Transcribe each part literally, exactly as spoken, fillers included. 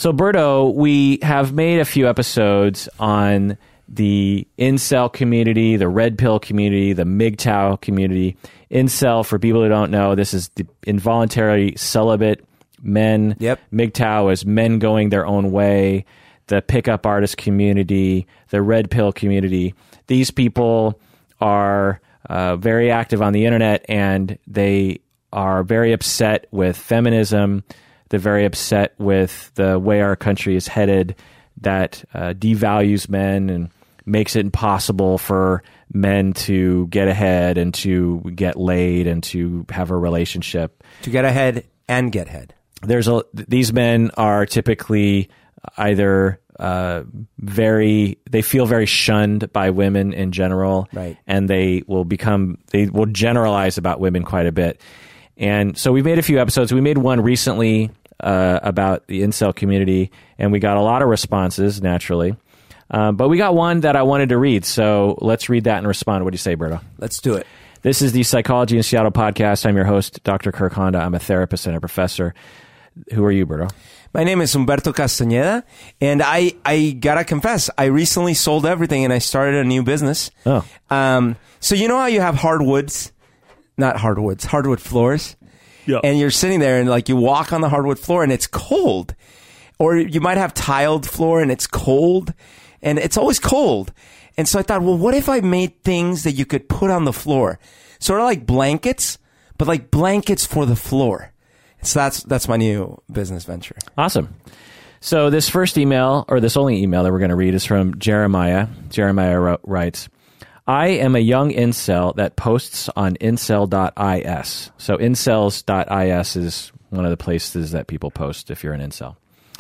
So, Berto, we have made a few episodes on the incel community, the red pill community, the M G T O W community. Incel, for people who don't know, this is the involuntary celibate men. Yep. M G T O W is men going their own way. The pickup artist community, the red pill community. These people are uh, very active on the internet, and they are very upset with feminism. They're very upset with the way our country is headed, that uh, devalues men and makes it impossible for men to get ahead and to get laid and to have a relationship. To get ahead and get head. There's a, these men are typically either uh, very, they feel very shunned by women in general, right? And they will become, they will generalize about women quite a bit. And so we've made a few episodes. We made one recently uh, about the incel community, and we got a lot of responses, naturally. Um, but we got one that I wanted to read, so let's read that and respond. What do you say, Berto? Let's do it. This is the Psychology in Seattle podcast. I'm your host, Doctor Kirk Honda. I'm a therapist and a professor. Who are you, Berto? My name is Humberto Castañeda, and I, I gotta confess, I recently sold everything and I started a new business. Oh. Um, so you know how you have hardwoods, not hardwoods, hardwood floors? Yeah. And you're sitting there and like you walk on the hardwood floor and it's cold. Or you might have tiled floor and it's cold, and it's always cold. And so I thought, well, what if I made things that you could put on the floor? Sort of like blankets, but like blankets for the floor. So that's that's my new business venture. Awesome. So this first email, or this only email that we're going to read, is from Jeremiah. Jeremiah wrote, writes, I am a young incel that posts on incel dot is. So incels dot is is one of the places that people post if you're an incel.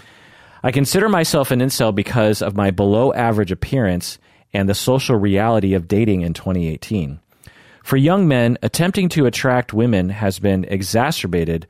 I consider myself an incel because of my below average appearance and the social reality of dating in twenty eighteen. For young men, attempting to attract women has been exacerbated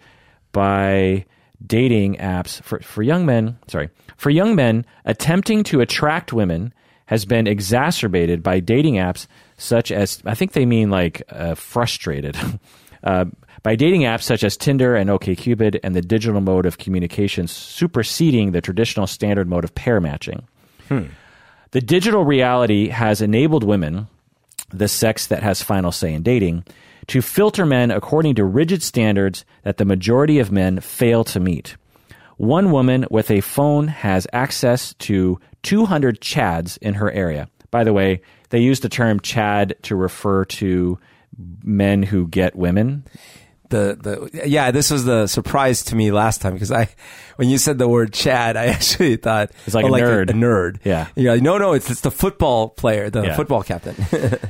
by dating apps. For, for young men, sorry, for young men, attempting to attract women has been exacerbated by dating apps such as, I think they mean like uh, frustrated, uh, by dating apps such as Tinder and OkCupid and the digital mode of communication superseding the traditional standard mode of pair matching. Hmm. The digital reality has enabled women, the sex that has final say in dating, to filter men according to rigid standards that the majority of men fail to meet. One woman with a phone has access to two hundred chads in her area. By the way, they use the term chad to refer to men who get women. The the yeah, this was the surprise to me last time because I, when you said the word Chad, I actually thought it's like oh, a like nerd. A, a nerd. Yeah. You're like, no, no, it's it's the football player, the yeah. football captain.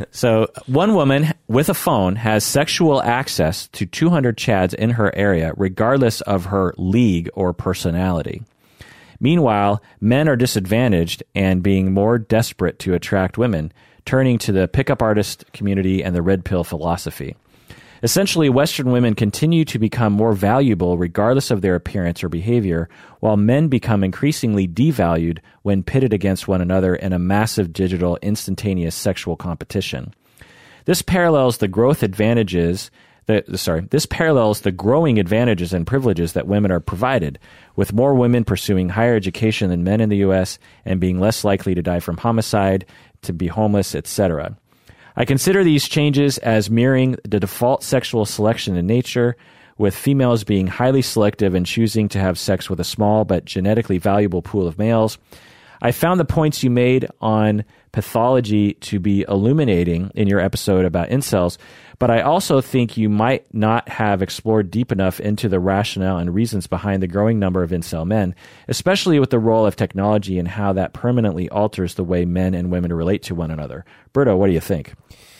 So one woman with a phone has sexual access to two hundred chads in her area, regardless of her league or personality. Meanwhile, men are disadvantaged and being more desperate to attract women, turning to the pickup artist community and the red pill philosophy. Essentially, Western women continue to become more valuable regardless of their appearance or behavior, while men become increasingly devalued when pitted against one another in a massive digital instantaneous sexual competition. This parallels the growth advantages The, sorry, this parallels the growing advantages and privileges that women are provided, with more women pursuing higher education than men in the U S and being less likely to die from homicide, to be homeless, et cetera. I consider these changes as mirroring the default sexual selection in nature, with females being highly selective and choosing to have sex with a small but genetically valuable pool of males. I found the points you made on pathology to be illuminating in your episode about incels, but I also think you might not have explored deep enough into the rationale and reasons behind the growing number of incel men, especially with the role of technology and how that permanently alters the way men and women relate to one another. Berto, what do you think?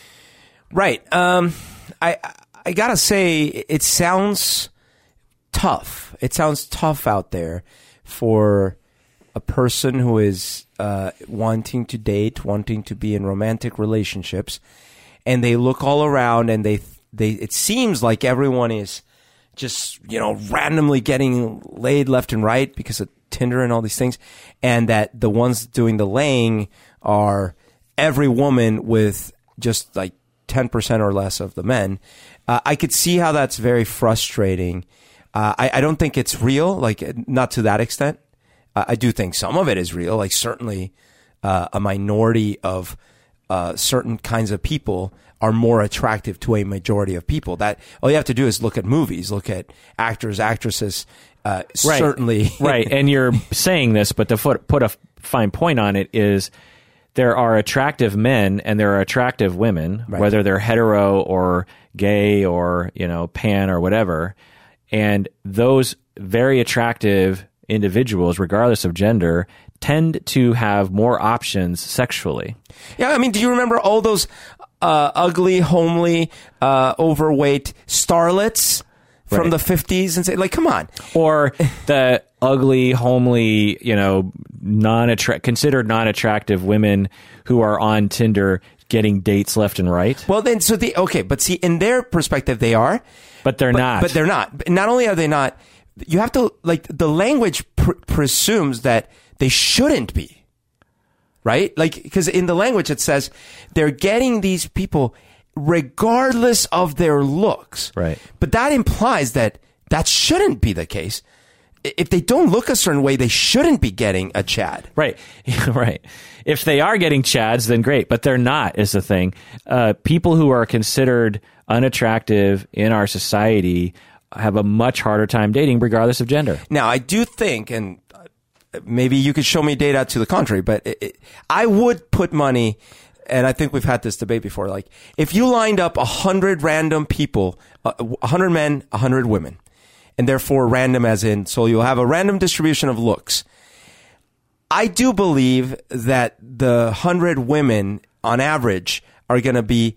Right. Um, I I gotta say, it sounds tough. It sounds tough out there for a person who is uh, wanting to date, wanting to be in romantic relationships, and they look all around and they they it seems like everyone is just, you know, randomly getting laid left and right because of Tinder and all these things, and that the ones doing the laying are every woman with just like ten percent or less of the men. Uh, I could see how that's very frustrating. Uh, I, I don't think it's real, like not to that extent. Uh, I do think some of it is real. Like certainly uh, a minority of uh, certain kinds of people are more attractive to a majority of people. That all you have to do is look at movies, look at actors, actresses. Uh, right. Certainly, right. And you're saying this, but to put, put a fine point on it is there are attractive men and there are attractive women, right. whether they're hetero or gay or, you know, pan or whatever. And those very attractive individuals, regardless of gender, tend to have more options sexually. Yeah, I mean, do you remember all those uh, ugly, homely, uh, overweight starlets from right. the fifties and say, like, come on. Or the ugly, homely, you know, non-attra- considered non-attractive women who are on Tinder getting dates left and right. Well, then, so the, okay, but see, in their perspective, they are. But they're but, not. But they're not. Not only are they not, you have to, like, the language pr- presumes that they shouldn't be. Right? Like, because in the language it says they're getting these people regardless of their looks. Right. But that implies that that shouldn't be the case. If they don't look a certain way, they shouldn't be getting a Chad. Right. Right. If they are getting Chads, then great, but they're not, is the thing. Uh, people who are considered unattractive in our society have a much harder time dating regardless of gender. Now, I do think, and maybe you could show me data to the contrary, but it, it, I would put money, and I think we've had this debate before, like if you lined up one hundred random people, uh, one hundred men, one hundred women, and therefore random as in, so you'll have a random distribution of looks. I do believe that the one hundred women on average are going to be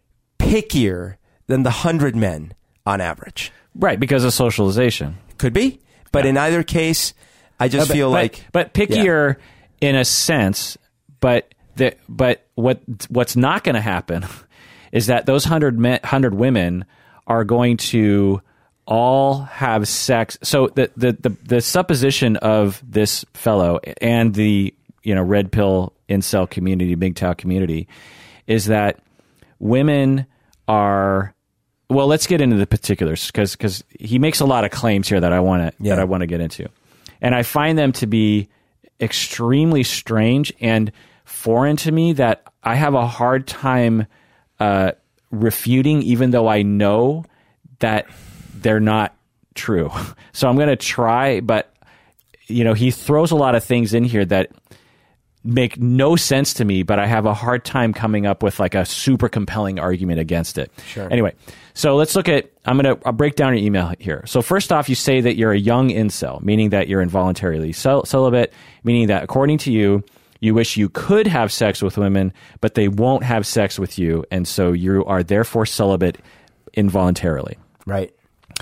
pickier than the one hundred men on average. Right, because of socialization. Could be. But yeah. in either case, I just but, feel but, like... But pickier yeah. in a sense, but the, but what what's not going to happen is that those one hundred, men, one hundred women are going to all have sex. So the, the, the, the supposition of this fellow and the, you know, red pill incel community, M G T O W community, is that women are... Well, let's get into the particulars because because he makes a lot of claims here that I want to yeah. that I want to get into, and I find them to be extremely strange and foreign to me that I have a hard time uh, refuting, even though I know that they're not true. So I'm going to try, but you know, he throws a lot of things in here that make no sense to me, but I have a hard time coming up with like a super compelling argument against it. Sure. Anyway, so let's look at, I'm going to I'll break down your email here. So first off, you say that you're a young incel, meaning that you're involuntarily cel- celibate, meaning that according to you, you wish you could have sex with women, but they won't have sex with you. And so you are therefore celibate involuntarily. Right.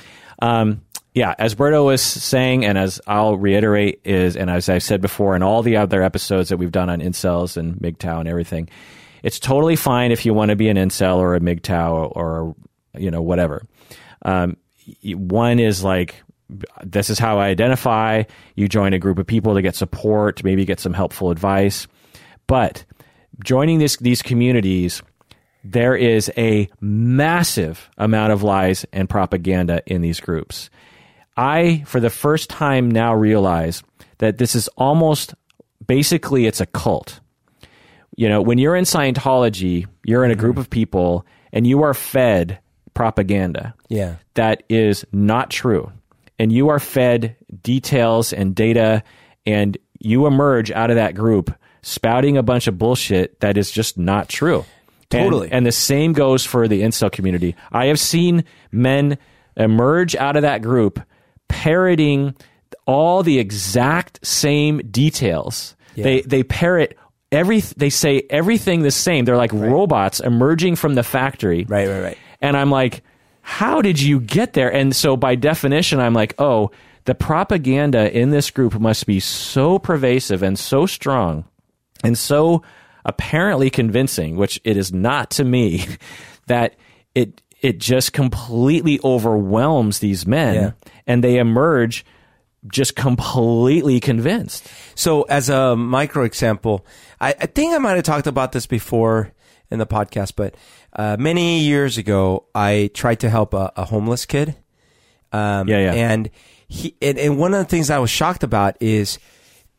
Um, Yeah, as Berto was saying, and as I'll reiterate, is, and as I've said before in all the other episodes that we've done on incels and M G T O W and everything, it's totally fine if you want to be an incel or a M G T O W or, or you know, whatever. Um, one is like, this is how I identify. You join a group of people to get support, maybe get some helpful advice. But joining this, these communities, there is a massive amount of lies and propaganda in these groups. I, for the first time now, realize that this is almost, basically, it's a cult. You know, when you're in Scientology, you're in a group of people, and you are fed propaganda yeah. that is not true. And you are fed details and data, and you emerge out of that group spouting a bunch of bullshit that is just not true. Totally. And, and the same goes for the incel community. I have seen men emerge out of that group parroting all the exact same details. Yeah. They they parrot every they say everything the same. They're like right. robots emerging from the factory. Right, right, right. And I'm like, how did you get there? And so by definition, I'm like, oh, the propaganda in this group must be so pervasive and so strong and so apparently convincing, which it is not to me, that it it just completely overwhelms these men, yeah. and they emerge just completely convinced. So as a micro example, I, I think I might have talked about this before in the podcast, but uh, many years ago, I tried to help a, a homeless kid. Um, yeah, yeah. And, he, and, and one of the things I was shocked about is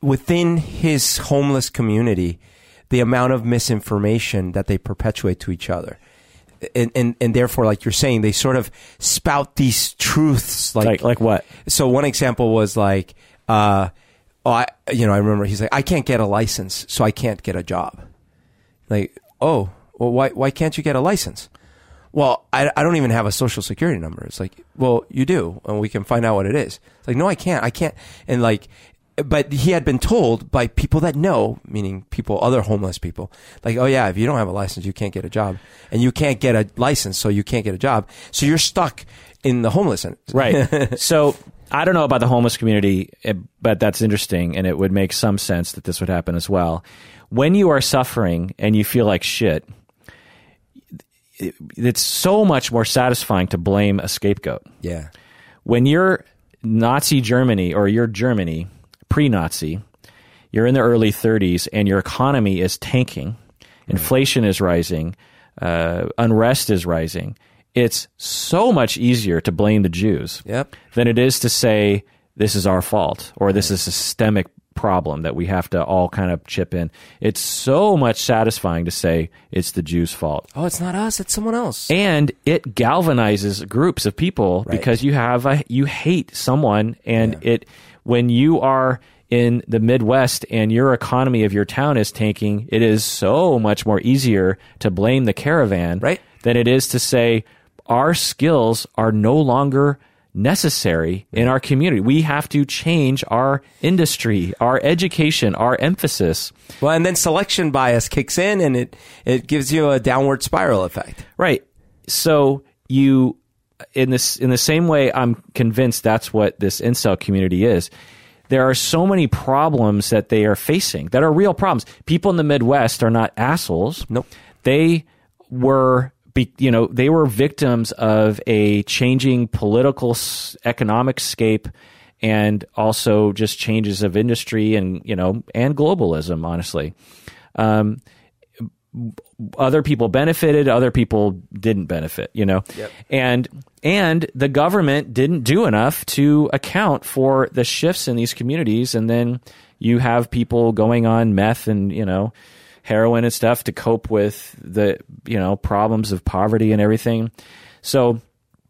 within his homeless community, the amount of misinformation that they perpetuate to each other. And, and and therefore, like you're saying, they sort of spout these truths. Like, like, like what? So one example was like, uh, oh, I, you know, I remember he's like, I can't get a license, so I can't get a job. Like, oh, well, why why can't you get a license? Well, I, I don't even have a social security number. It's like, well, you do, and we can find out what it is. It's like, no, I can't. I can't. And like, but he had been told by people that know, meaning people, other homeless people, like, oh yeah, if you don't have a license, you can't get a job, and you can't get a license, so you can't get a job. So you're stuck in the homeless. Right. So I don't know about the homeless community, but that's interesting, and it would make some sense that this would happen as well. When you are suffering and you feel like shit, it's so much more satisfying to blame a scapegoat. Yeah. When you're Nazi Germany, or you're Germany, pre-Nazi, you're in the early thirties and your economy is tanking, inflation is rising, uh, unrest is rising, it's so much easier to blame the Jews yep. than it is to say this is our fault, or this is a systemic problem that we have to all kind of chip in. It's so much satisfying to say it's the Jews' fault. Oh, it's not us, it's someone else. And it galvanizes groups of people right. because you have a, you hate someone, and yeah. it when you are in the Midwest and your economy of your town is tanking, it is so much more easier to blame the caravan right. than it is to say our skills are no longer necessary in our community. We have to change our industry, our education, our emphasis. Well, and then selection bias kicks in, and it, it gives you a downward spiral effect. Right. So you, in this, in the same way, I'm convinced that's what this incel community is. There are so many problems that they are facing that are real problems. People in the Midwest are not assholes. Nope. They were Be, you know, they were victims of a changing political, economic scape, and also just changes of industry and, you know, and globalism, honestly. Um, other people benefited, other people didn't benefit, you know, yep. and and the government didn't do enough to account for the shifts in these communities. And then you have people going on meth and, you know, heroin and stuff to cope with the, you know, problems of poverty and everything. So,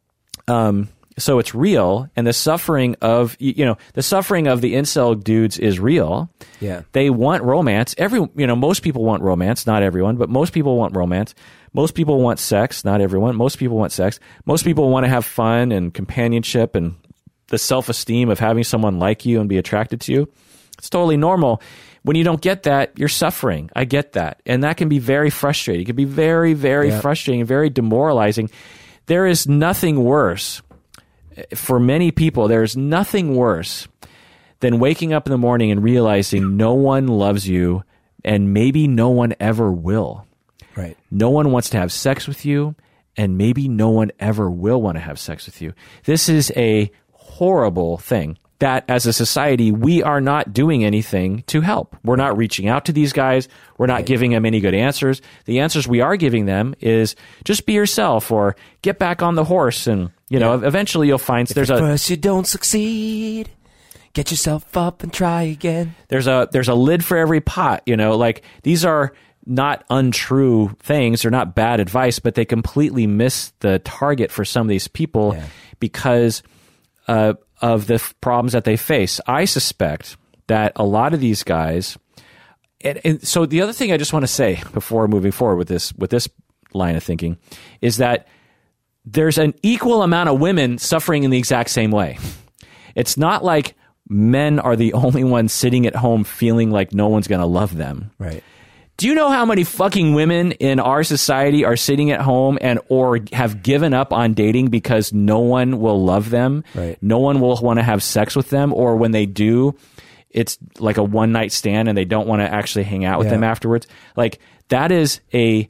um, so it's real, and the suffering of, you know, the suffering of the incel dudes is real. Yeah. They want romance. Every, you know, most people want romance, not everyone, but most people want romance. Most people want sex, not everyone. Most people want sex. Most people want to have fun and companionship and the self-esteem of having someone like you and be attracted to you. It's totally normal. When you don't get that, you're suffering. I get that. And that can be very frustrating. It can be very, very yeah. frustrating, very demoralizing. There is nothing worse. For many people, there is nothing worse than waking up in the morning and realizing no one loves you, and maybe no one ever will. Right. No one wants to have sex with you, and maybe no one ever will want to have sex with you. This is a horrible thing that as a society, we are not doing anything to help. We're not reaching out to these guys. We're not right. giving them any good answers. The answers we are giving them is just be yourself, or get back on the horse, and you know, yeah. eventually you'll find if there's at a first you don't succeed, get yourself up and try again. There's a there's a lid for every pot, you know, like these are not untrue things. They're not bad advice, but they completely miss the target for some of these people yeah. because uh, of the f- problems that they face. I suspect that a lot of these guys, and, and so the other thing I just want to say before moving forward with this with this line of thinking is that there's an equal amount of women suffering in the exact same way. It's not like men are the only ones sitting at home feeling like no one's going to love them. Right. Do you know how many fucking women in our society are sitting at home and or have given up on dating because no one will love them? Right. No one will want to have sex with them, or when they do, it's like a one night stand and they don't want to actually hang out with yeah. them afterwards. Like, that is a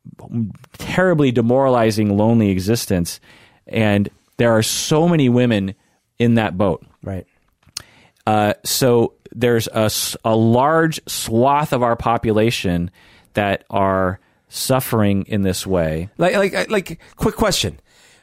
terribly demoralizing, lonely existence. And there are so many women in that boat. Right. Uh, so there's a, a large swath of our population that are suffering in this way. Like, like, like, quick question.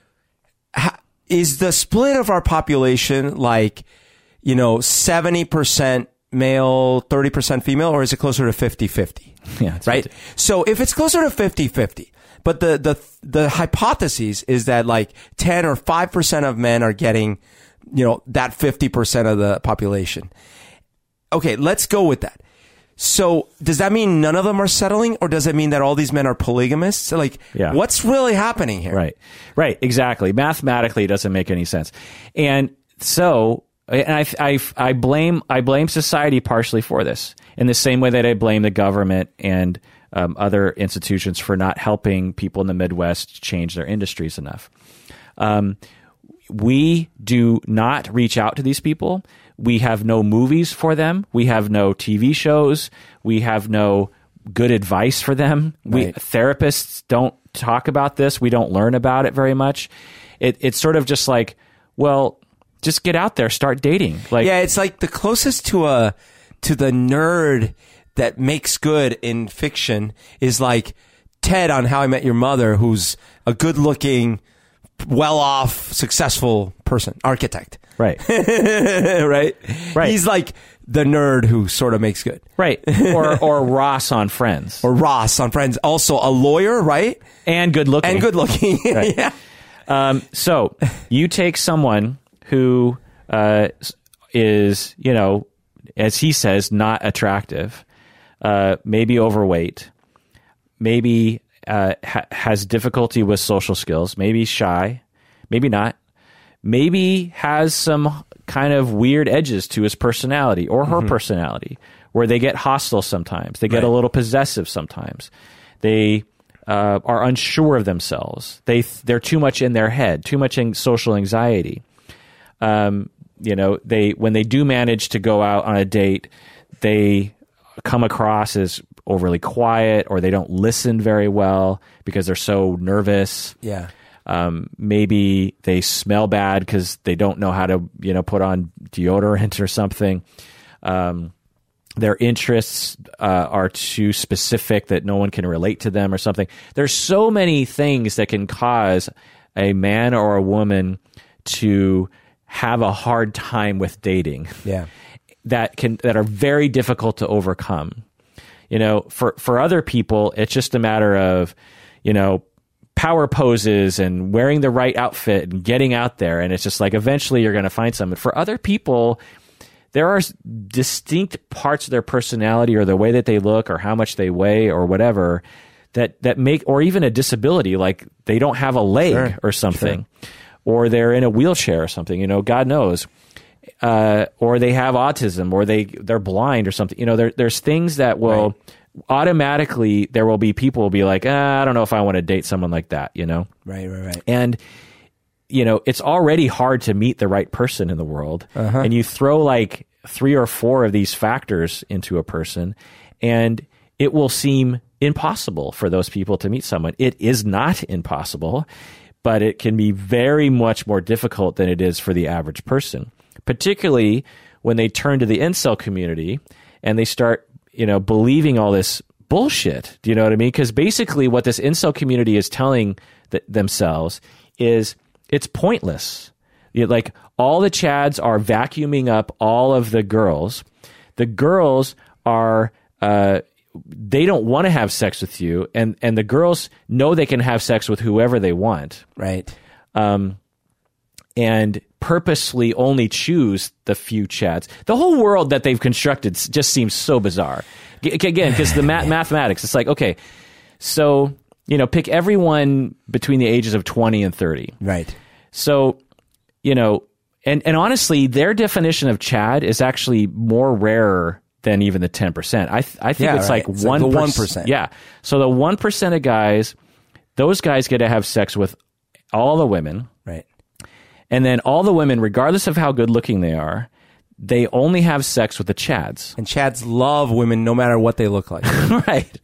How, is the split of our population like, you know, seventy percent male, thirty percent female, or is it closer to fifty-fifty? Yeah, it's right? fifty. So if it's closer to fifty-fifty, but the, the, the hypothesis is that like ten or five percent of men are getting, you know, that fifty percent of the population. Okay, let's go with that. So does that mean none of them are settling, or does it mean that all these men are polygamists? So like, Yeah. what's really happening here? Right. Right. Exactly. Mathematically, it doesn't make any sense. And so, and I, I, I blame, I blame society partially for this, in the same way that I blame the government and um, other institutions for not helping people in the Midwest change their industries enough. Um, we do not reach out to these people. We have no movies for them. We have no T V shows. We have no good advice for them. We Right. therapists don't talk about this. We don't learn about it very much. It, it's sort of just like, well, just get out there, start dating. Like, Yeah, it's like the closest to a to the nerd that makes good in fiction is like Ted on How I Met Your Mother, who's a good-looking, well-off, successful person, architect. right, right? Right. He's like the nerd who sort of makes good. right. Or or Ross on Friends, Or Ross on Friends, also a lawyer, right? and good looking, And good looking. Right. Yeah. Um, so you take someone who uh, is, you know, as he says, not attractive, uh, maybe overweight, maybe uh, ha- has difficulty with social skills, maybe shy, maybe not, maybe has some kind of weird edges to his personality or her personality, where they get hostile sometimes, they get a Right. little possessive sometimes, they uh, are unsure of themselves, they they're too much in their head, too much in social anxiety. Um, you know, they when they do manage to go out on a date, they come across as overly quiet, or they don't listen very well because they're so nervous. Yeah. Um, maybe they smell bad because they don't know how to, you know, put on deodorant or something. Um, their interests uh, are too specific that no one can relate to them or something. There's so many things that can cause a man or a woman to have a hard time with dating. Yeah. that can that are very difficult to overcome. You know, for for other people, it's just a matter of, you know, power poses and wearing the right outfit and getting out there, and it's just like eventually you're going to find someone. For other people, there are distinct parts of their personality or the way that they look or how much they weigh or whatever that that make, or even a disability, like they don't have a leg Sure. or something, or they're in a wheelchair or something. You know, God knows. Uh, or they have autism, or they they're blind or something. You know, there, there's things that will Right. automatically, there will be people will be like, ah, I don't know if I want to date someone like that. You know, Right, right, right. and you know, it's already hard to meet the right person in the world, Uh-huh. and you throw like three or four of these factors into a person, and it will seem impossible for those people to meet someone. It is not impossible, but it can be very much more difficult than it is for the average person, particularly when they turn to the incel community and they start, you know, believing all this bullshit. Do you know what I mean? Because basically what this incel community is telling th- themselves is it's pointless. You, like, all the Chads are vacuuming up all of the girls. The girls are, uh, they don't want to have sex with you, and, and the girls know they can have sex with whoever they want. Right. Um, and purposely only choose the few Chads. The whole world that they've constructed s- just seems so bizarre. G- again, because the ma- mathematics, it's like, okay, so, you know, pick everyone between the ages of twenty and thirty. Right. So, you know, and, and honestly, their definition of Chad is actually more rarer than even the ten percent. I, th- I think Yeah, it's right. like It's like one the per- one percent. Yeah. So the one percent of guys, those guys get to have sex with all the women. Right. And then all the women, regardless of how good looking they are, they only have sex with the Chads. And Chads love women no matter what they look like. Right.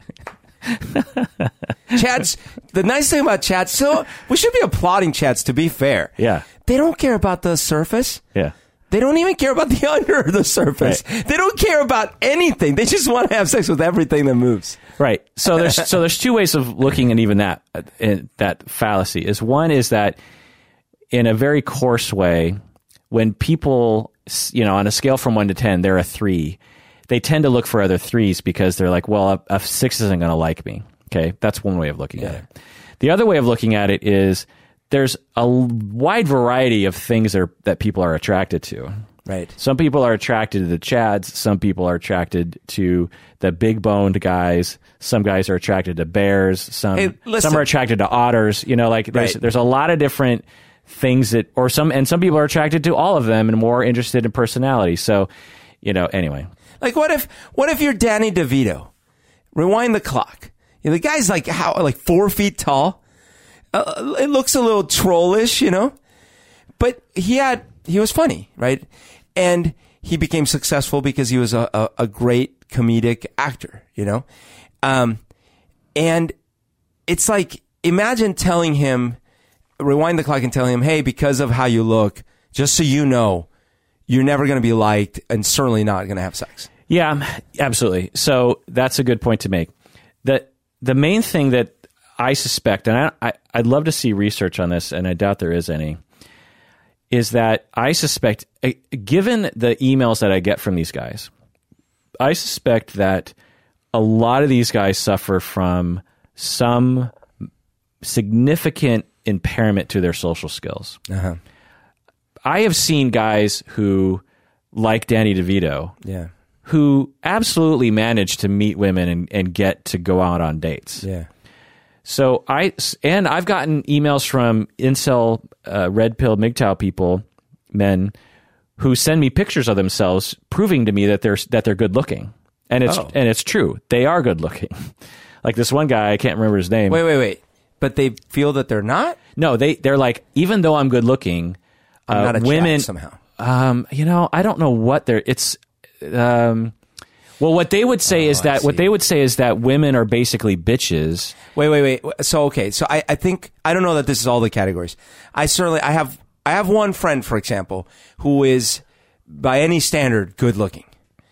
Chads, the nice thing about Chads, so we should be applauding Chads, to be fair. Yeah. They don't care about the surface. Yeah. They don't even care about the under the surface. Right. They don't care about anything. They just want to have sex with everything that moves. Right. So there's so there's two ways of looking at even that uh, that fallacy. Is one is that in a very coarse way, when people, you know, on a scale from one to ten, they're a three. they tend to look for other threes because they're like, well, a, a six isn't going to like me. Okay, that's one way of looking yeah. at it. The other way of looking at it is there's a wide variety of things that, are, that people are attracted to. Right. Some people are attracted to the Chads. Some people are attracted to the big boned guys. Some guys are attracted to bears. Some Hey, listen. some are attracted to otters. You know, like there's Right. there's a lot of different things that, or some, and some people are attracted to all of them and more interested in personality. So, you know, anyway. Like, what if what if you're Danny DeVito? Rewind the clock. You know, the guy's like how like four feet tall. Uh, it looks a little trollish, you know, but he had he was funny, right? And he became successful because he was a, a, a great comedic actor, you know. Um, and it's like, imagine telling him, rewind the clock and telling him, hey, because of how you look, just so you know, you're never going to be liked and certainly not going to have sex. Yeah, absolutely. So that's a good point to make. The the main thing that I suspect, and I, I, I'd love to see research on this, and I doubt there is any, is that I suspect, given the emails that I get from these guys, I suspect that a lot of these guys suffer from some significant impairment to their social skills. Uh-huh. I have seen guys who, like Danny DeVito, Yeah. who absolutely manage to meet women and, and get to go out on dates. Yeah. So I, and I've gotten emails from incel, uh, red pill, M G T O W people, men, who send me pictures of themselves, proving to me that they're that they're good looking, and it's Oh. and it's true. They are good looking. Like this one guy, I can't remember his name. Wait, wait, wait. But they feel that they're not? No, they they're like, even though I'm good looking, I'm uh, not a women jack somehow. Um, you know, I don't know what they're. It's, um, well, what they would say Oh, is I that what see. they would say is that women are basically bitches. Wait, wait, wait. So, okay. So I, I think, I don't know that this is all the categories. I certainly, I have, I have one friend, for example, who is by any standard good looking.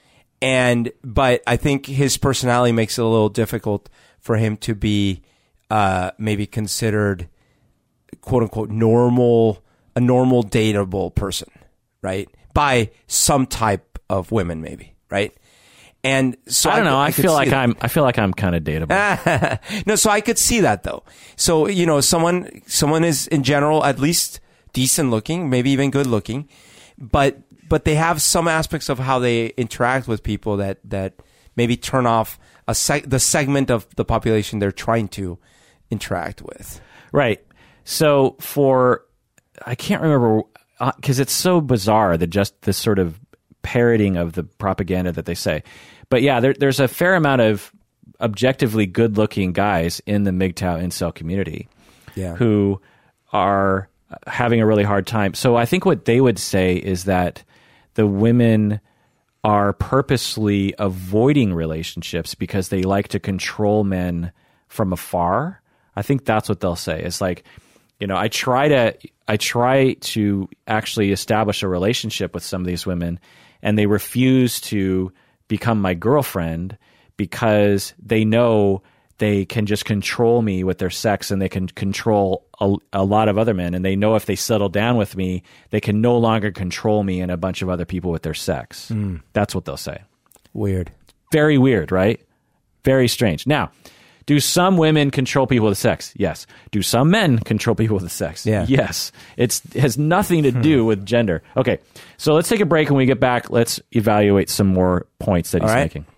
And, but I think his personality makes it a little difficult for him to be, uh, maybe considered quote unquote normal, a normal dateable person, right? By some type of women, maybe, right? And so I don't know. I, could feel see like that. I'm. I feel like I'm kind of dateable. No, so I could see that though. So, you know, someone, someone is in general at least decent looking, maybe even good looking, but, but they have some aspects of how they interact with people that, that maybe turn off a seg- the segment of the population they're trying to interact with. Right. So for, I can't remember, because it's so bizarre that just this sort of parroting of the propaganda that they say. But yeah, there, there's a fair amount of objectively good-looking guys in the M G T O W incel community Yeah. who are having a really hard time. So I think what they would say is that the women are purposely avoiding relationships because they like to control men from afar. I think that's what they'll say. It's like, you know, I try to I try to actually establish a relationship with some of these women, and they refuse to become my girlfriend because they know they can just control me with their sex, and they can control a, a lot of other men. And they know if they settle down with me, they can no longer control me and a bunch of other people with their sex. Mm. That's what they'll say. Weird. Very weird, right? Very strange. Now, do some women control people with sex? Yes. Do some men control people with sex? Yeah. Yes. It's, it has nothing to do with gender. Okay, so let's take a break. When we get back, let's evaluate some more points that he's All right. making.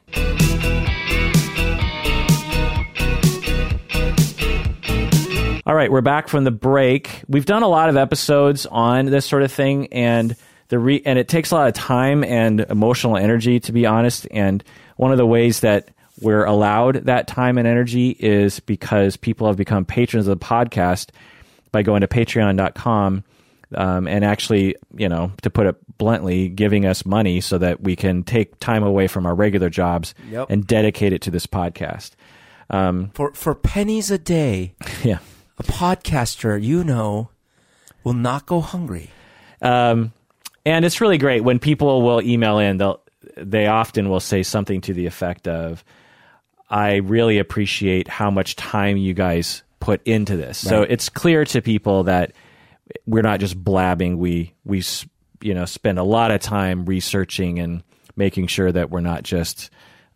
All right, we're back from the break. We've done a lot of episodes on this sort of thing, and the re- and it takes a lot of time and emotional energy, to be honest. And one of the ways that we're allowed that time and energy is because people have become patrons of the podcast by going to patreon dot com um, and actually, you know, to put it bluntly, giving us money so that we can take time away from our regular jobs Yep. and dedicate it to this podcast. Um, For, for pennies a day, yeah. a podcaster, you know, will not go hungry. Um, and it's really great when people will email in. They'll they often will say something to the effect of, "I really appreciate how much time you guys put into this." So Right. it's clear to people that we're not just blabbing. We we you know spend a lot of time researching and making sure that we're not just,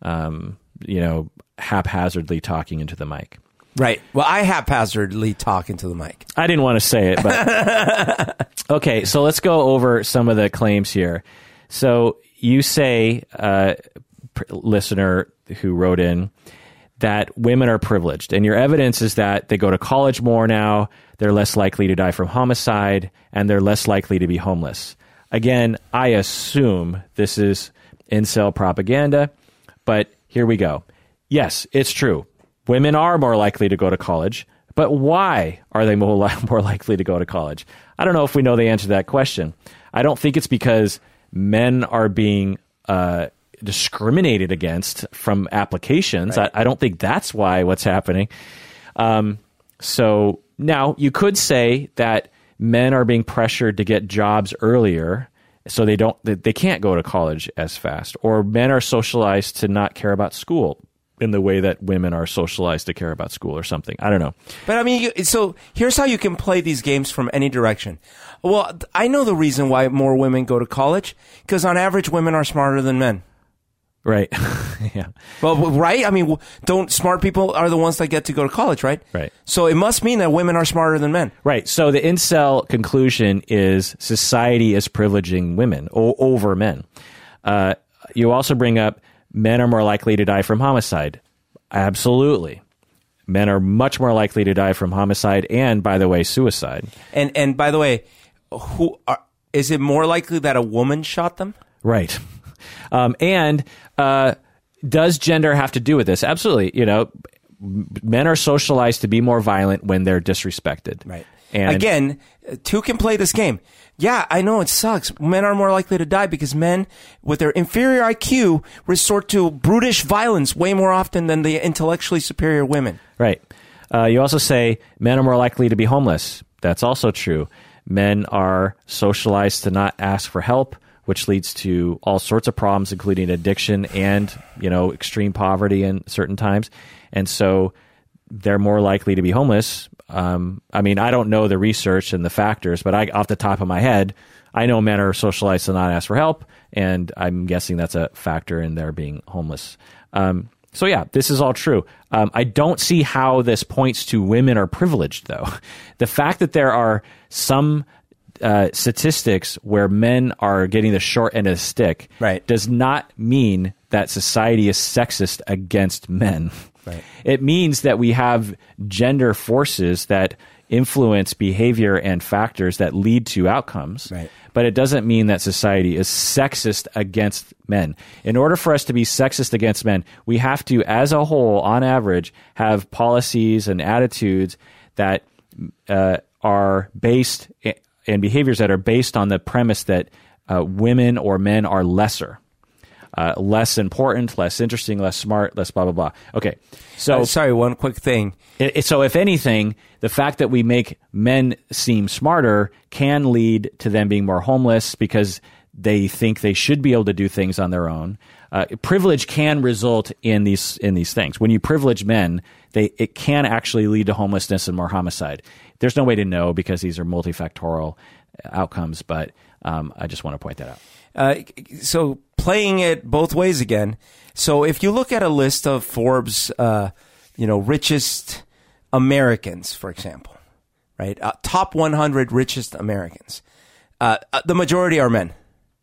um, you know, haphazardly talking into the mic. Right. Well, I haphazardly talk into the mic. I didn't want to say it, but okay. So let's go over some of the claims here. So you say, uh, pr- listener who wrote in, that women are privileged, and your evidence is that they go to college more now, they're less likely to die from homicide, and they're less likely to be homeless. Again, I assume this is incel propaganda, but here we go. Yes, it's true. Women are more likely to go to college, but why are they more, more likely to go to college? I don't know if we know the answer to that question. I don't think it's because men are being uh, discriminated against from applications. Right. I, I don't think that's why what's happening. Um, so now you could say that men are being pressured to get jobs earlier, so they don't they, they can't go to college as fast, or men are socialized to not care about school in the way that women are socialized to care about school or something. I don't know. But I mean, you, so here's how you can play these games from any direction. Well, I know the reason why more women go to college, because on average, women are smarter than men. Right. Yeah. Well, right? I mean, don't smart people are the ones that get to go to college, right? Right. So it must mean that women are smarter than men. Right. So the incel conclusion is society is privileging women o- over men. Uh, you also bring up men are more likely to die from homicide. Absolutely. Men are much more likely to die from homicide and, by the way, suicide. And and by the way, who are, is it more likely that a woman shot them? Right. Um, and uh, does gender have to do with this? Absolutely. You know, men are socialized to be more violent when they're disrespected. Right. And again, two can play this game. Yeah, I know it sucks. Men are more likely to die because men, with their inferior I Q, resort to brutish violence way more often than the intellectually superior women. Right. Uh, you also say men are more likely to be homeless. That's also true. Men are socialized to not ask for help, which leads to all sorts of problems, including addiction and, you know, extreme poverty in certain times. And so they're more likely to be homeless. Um, I mean, I don't know the research and the factors, but I, off the top of my head, I know men are socialized to not ask for help, and I'm guessing that's a factor in their being homeless. Um, so yeah, this is all true. Um, I don't see how this points to women are privileged, though. The fact that there are some uh, statistics where men are getting the short end of the stick right. does not mean that society is sexist against men. Right. It means that we have gender forces that influence behavior and factors that lead to outcomes. Right. But it doesn't mean that society is sexist against men. In order for us to be sexist against men, we have to, as a whole, on average, have policies and attitudes that uh, are based and behaviors that are based on the premise that uh, women or men are lesser. Uh, less important, less interesting, less smart, less blah, blah, blah. Okay. So, uh, sorry, one quick thing. It, it, so if anything, the fact that we make men seem smarter can lead to them being more homeless because they think they should be able to do things on their own. Uh, privilege can result in these in these things. When you privilege men, they it can actually lead to homelessness and more homicide. There's no way to know because these are multifactorial outcomes, but um, I just want to point that out. Uh, so playing it both ways again. So if you look at a list of Forbes, uh, you know, richest Americans, for example, right? Uh, top one hundred richest Americans. Uh, uh, the majority are men.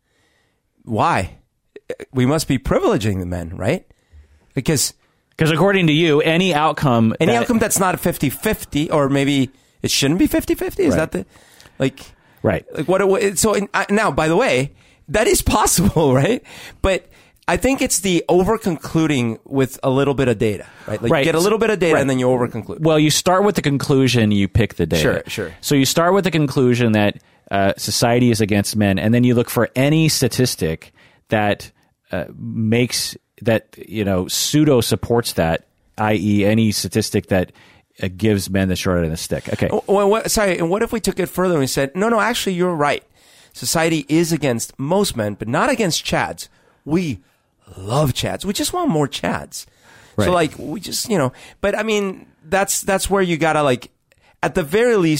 Why? We must be privileging the men, right? Because because according to you, any outcome any that, outcome that's not a fifty-fifty, or maybe it shouldn't be fifty-fifty. Is right. that the like right? Like what? It, so in, uh, now, by the way, that is possible, right? But I think it's the over concluding with a little bit of data, right? Like right. you get a little bit of data right. and then you over conclude. Well, you start with the conclusion, you pick the data. Sure, sure. So you start with the conclusion that uh, society is against men, and then you look for any statistic that uh, makes that, you know, pseudo supports that, that is any statistic that uh, gives men the short end of the stick. Okay. Oh, well, what, sorry, and what if we took it further and we said, no, no, actually you're right. Society is against most men, but not against Chads. We love Chads. We just want more Chads. Right. So like, we just, you know, but I mean, that's, that's where you gotta like, at the very least,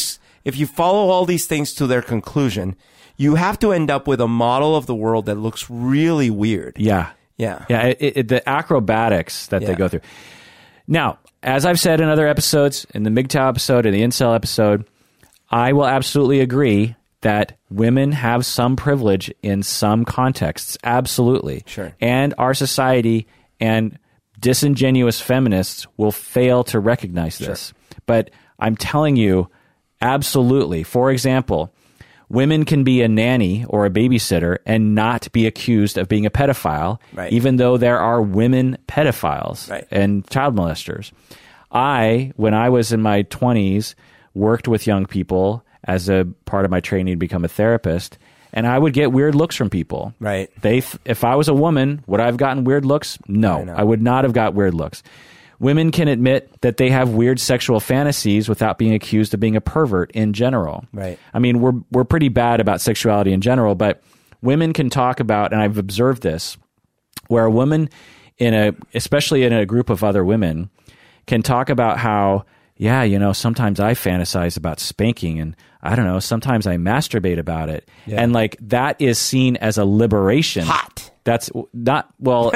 if you follow all these things to their conclusion, you have to end up with a model of the world that looks really weird. Yeah. Yeah. Yeah. It, it, the acrobatics that Yeah. they go through. Now, as I've said in other episodes, in the M G T O W episode, in the Incel episode, I will absolutely agree that women have some privilege in some contexts. Absolutely. Sure. And our society and disingenuous feminists will fail to recognize this. Sure. But I'm telling you, absolutely. For example, women can be a nanny or a babysitter and not be accused of being a pedophile, right. even though there are women pedophiles right. and child molesters. I, when I was in my twenties, worked with young people as a part of my training to become a therapist, and I would get weird looks from people. Right. They, if I was a woman, would I have gotten weird looks? No, I, I would not have got weird looks. Women can admit that they have weird sexual fantasies without being accused of being a pervert in general. Right. I mean, we're we're pretty bad about sexuality in general, but women can talk about, and I've observed this, where a woman in a, especially in a group of other women, can talk about how, yeah, you know, sometimes I fantasize about spanking, and I don't know, sometimes I masturbate about it. Yeah. And like that is seen as a liberation. Hot. That's not, well,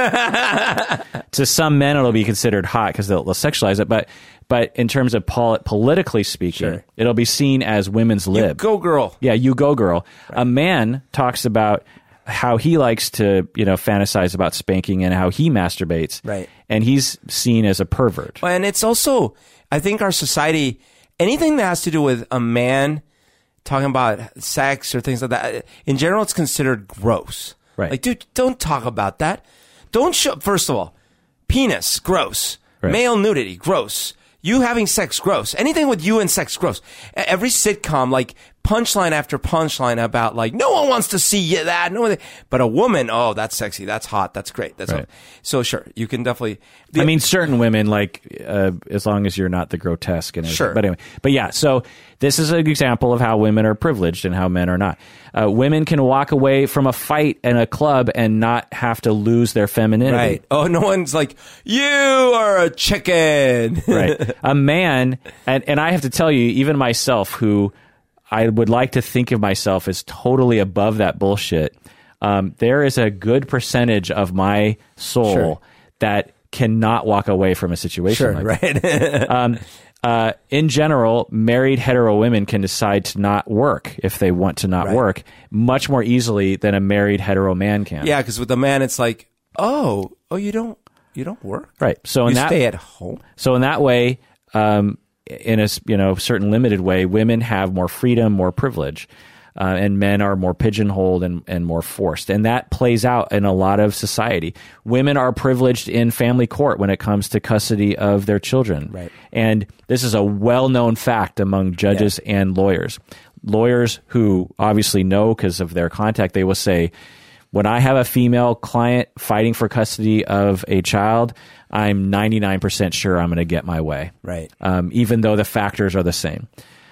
to some men it'll be considered hot because they'll, they'll sexualize it, but but in terms of pol- politically speaking, sure. it'll be seen as women's lib. You go girl. Yeah, you go girl. Right. A man talks about how he likes to, you know, fantasize about spanking and how he masturbates. Right. And he's seen as a pervert. And it's also, I think our society, anything that has to do with a man talking about sex or things like that, in general, it's considered gross. Right. Like, dude, don't talk about that. Don't show, first of all, penis, gross. Right. Male nudity, gross. You having sex, gross. Anything with you and sex, gross. Every sitcom, like, punchline after punchline about, like, no one wants to see that. No one, but a woman, oh, that's sexy. That's hot. That's great. That's right. hot. So, sure, you can definitely. The, I mean, certain women, like, uh, as long as you're not the grotesque and everything. Sure. But anyway, but yeah, so this is an example of how women are privileged and how men are not. Uh, women can walk away from a fight in a club and not have to lose their femininity. Right. Oh, no one's like, you are a chicken. Right. A man, and, and I have to tell you, even myself, who I would like to think of myself as totally above that bullshit, um, there is a good percentage of my soul sure. that cannot walk away from a situation sure, like right. that. um, uh, in general, married hetero women can decide to not work if they want to not right. work much more easily than a married hetero man can. Yeah, because with a man, it's like, oh, oh, you don't, you don't work, right? So in you that, stay at home. So in that way, um, in a you know certain limited way, women have more freedom, more privilege. Uh, and men are more pigeonholed and, and more forced. And that plays out in a lot of society. Women are privileged in family court when it comes to custody of their children. Right. And this is a well-known fact among judges yeah. and lawyers. Lawyers who obviously know because of their contact, they will say, when I have a female client fighting for custody of a child, I'm ninety-nine percent sure I'm going to get my way. Right. Um, even though the factors are the same.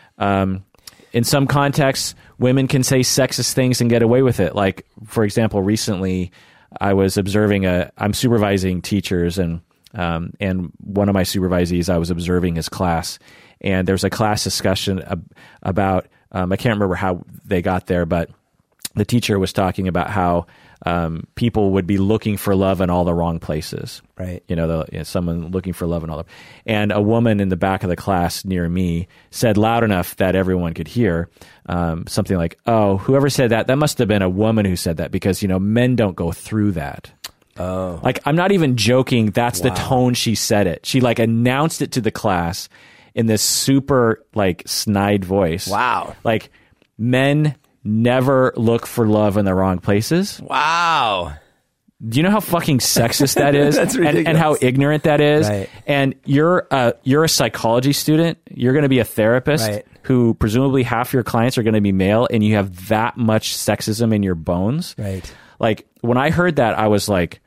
Um, in some contexts, women can say sexist things and get away with it. Like, for example, recently I was observing a, I'm supervising teachers and, um, and one of my supervisees, I was observing his class, and there's a class discussion ab- about, um, I can't remember how they got there, but the teacher was talking about how, um, people would be looking for love in all the wrong places. Right. You know, the, you know, someone looking for love in all the, and a woman in the back of the class near me said loud enough that everyone could hear, um, something like, oh, whoever said that, that must have been a woman who said that, because, you know, men don't go through that. Oh. Like, I'm not even joking. That's wow. the tone she said it. She like announced it to the class in this super like snide voice. Wow. Like, men never look for love in the wrong places. Wow. Do you know how fucking sexist that is? That's ridiculous. And, and how ignorant that is? Right. And you're a, you're a psychology student. You're going to be a therapist right. who presumably half your clients are going to be male, and you have that much sexism in your bones. Right. Like, when I heard that, I was like,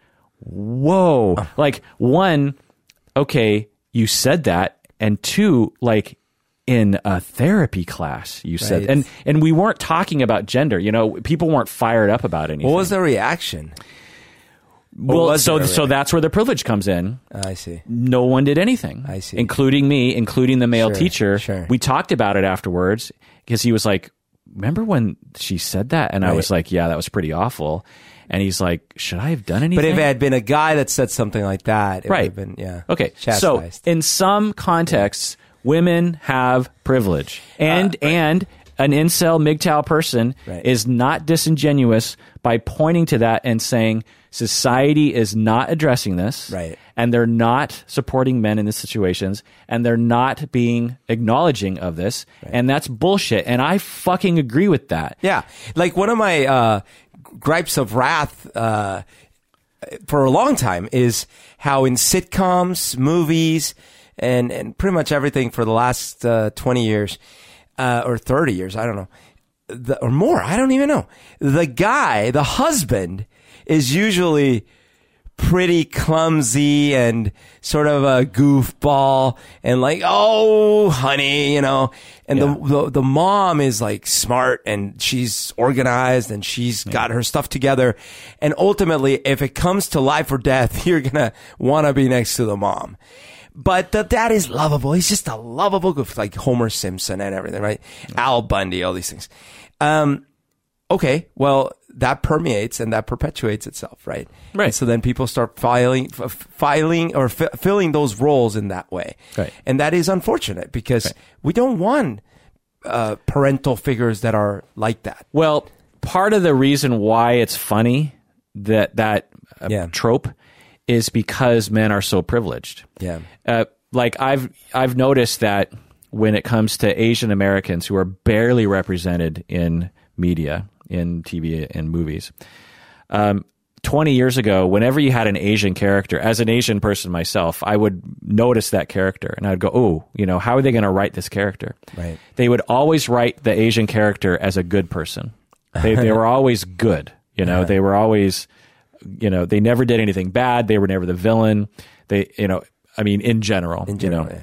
whoa. Oh. Like, one, okay, you said that. And two, like, in a therapy class, you said, right. and and we weren't talking about gender. You know, people weren't fired up about anything. What was the reaction? Well, so so that's where the privilege comes in. Uh, I see. No one did anything. I see. Including me, including the male sure, teacher. Sure. We talked about it afterwards. because he was like, remember when she said that? And right. I was like, yeah, that was pretty awful. And he's like, should I have done anything? But if it had been a guy that said something like that, it right. would have been, yeah. Okay. chastised. So in some contexts, yeah. women have privilege. And, uh, right. and an incel M G T O W person right. is not disingenuous by pointing to that and saying society is not addressing this. Right. And they're not supporting men in these situations, and they're not being acknowledging of this, right. and that's bullshit. And I fucking agree with that. Yeah, like one of my uh, gripes of wrath uh, for a long time is how in sitcoms, movies, and and pretty much everything for the last uh, twenty years uh, or thirty years, I don't know, the, or more, I don't even know. The guy, the husband, is usually pretty clumsy and sort of a goofball and like, oh, honey, you know, and yeah. the, the the mom is like smart and she's organized and she's yeah. got her stuff together. And ultimately, if it comes to life or death, you're going to want to be next to the mom. But the dad is lovable. He's just a lovable goof, like Homer Simpson and everything, right? Yeah. Al Bundy, all these things. Um, okay, well, that permeates and that perpetuates itself, right? Right. And so then people start filing, f- filing or f- filling those roles in that way. Right. And that is unfortunate because right. we don't want uh, parental figures that are like that. Well, part of the reason why it's funny, that, that uh, yeah. trope, is because men are so privileged. Yeah. Uh, like I've, I've noticed that when it comes to Asian Americans who are barely represented in media, in T V and movies. Um, twenty years ago, whenever you had an Asian character, as an Asian person myself, I would notice that character and I'd go, oh, you know, how are they going to write this character? Right. They would always write the Asian character as a good person. They, they were always good. You know, uh-huh. they were always, you know, they never did anything bad. They were never the villain. They, you know, I mean, in general, in general you know, yeah.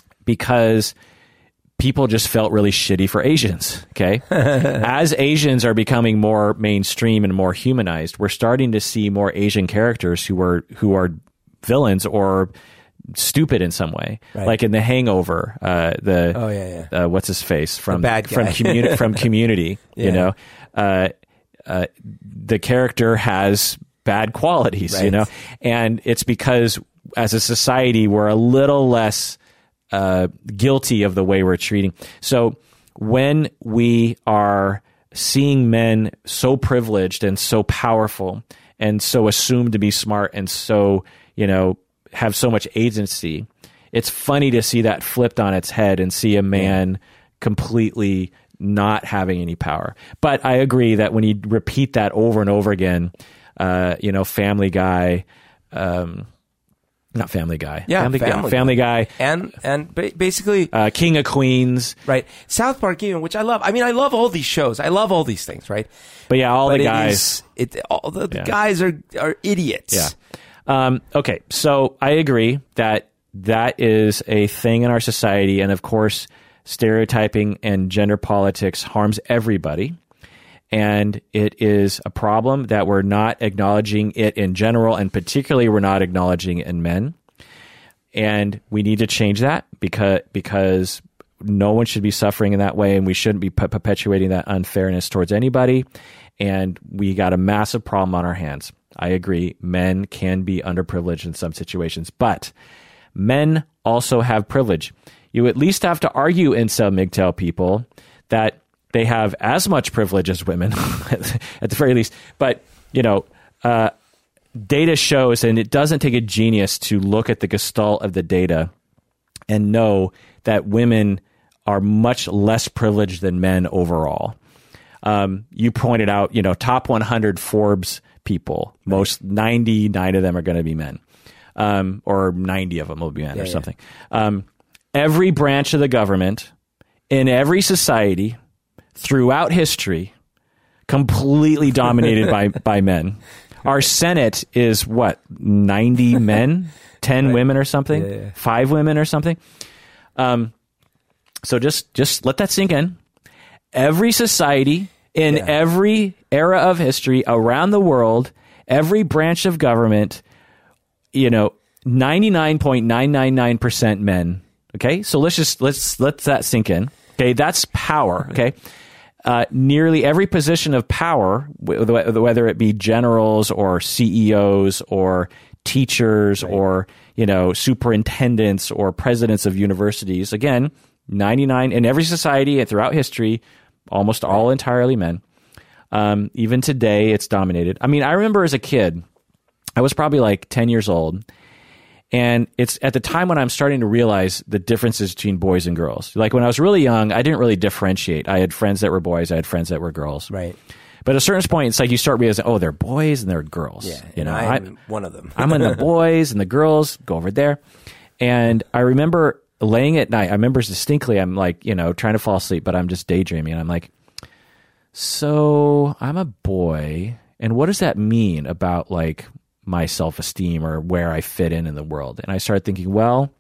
because people just felt really shitty for Asians, okay? As Asians are becoming more mainstream and more humanized, we're starting to see more Asian characters who are who are villains or stupid in some way. Right. Like in The Hangover, uh, the oh yeah, yeah. Uh, what's his face from the bad guy. from Community from Community, yeah. you know, uh, uh, the character has bad qualities, right. you know, and it's because as a society we're a little less Uh, guilty of the way we're treating. So when we are seeing men so privileged and so powerful and so assumed to be smart and so, you know, have so much agency, it's funny to see that flipped on its head and see a man yeah. completely not having any power. But I agree that when you repeat that over and over again, uh, you know, Family Guy, um, Not Family Guy. Yeah, Family, family, guy. family Guy. And and ba- basically... Uh, King of Queens. Right. South Park even, which I love. I mean, I love all these shows. I love all these things, right? But yeah, all but the it guys... Is, it, all the, the yeah. guys are, are idiots. Yeah. Um, okay, so I agree that that is a thing in our society. And of course, stereotyping and gender politics harms everybody. And it is a problem that we're not acknowledging it in general, and particularly we're not acknowledging it in men. And we need to change that because because no one should be suffering in that way, and we shouldn't be p- perpetuating that unfairness towards anybody. And we got a massive problem on our hands. I agree, men can be underprivileged in some situations, but men also have privilege. You at least have to argue in some M G T O W people that they have as much privilege as women, at the very least. But, you know, uh, data shows, and it doesn't take a genius to look at the gestalt of the data and know that women are much less privileged than men overall. Um, you pointed out, you know, top one hundred Forbes people, right. most ninety-nine of them are going to be men, um, or ninety of them will be men yeah, or yeah. something. Um, every branch of the government in every society throughout history, completely dominated by, by men. Our Senate is what, ninety men, ten right. women or something, yeah, yeah. five women or something. Um, so just just let that sink in. Every society in yeah. every era of history around the world, every branch of government, you know, ninety-nine point nine nine nine percent men. Okay, so let's just let's let that sink in. Okay, that's power. Okay. Uh, nearly every position of power, whether it be generals or C E Os or teachers right. or, you know, superintendents or presidents of universities, again, ninety-nine in every society and throughout history, almost all right. entirely men. Um, even today, it's dominated. I mean, I remember as a kid, I was probably like ten years old. And it's at the time when I'm starting to realize the differences between boys and girls. Like when I was really young, I didn't really differentiate. I had friends that were boys. I had friends that were girls. Right. But at a certain point, it's like you start realizing, oh, they're boys and they're girls. Yeah, you know, I'm I, one of them. I'm in the boys and the girls go over there. And I remember laying at night. I remember distinctly, I'm like, you know, trying to fall asleep, but I'm just daydreaming. And I'm like, so I'm a boy. And what does that mean about like my self-esteem or where I fit in in the world? And I started thinking, well,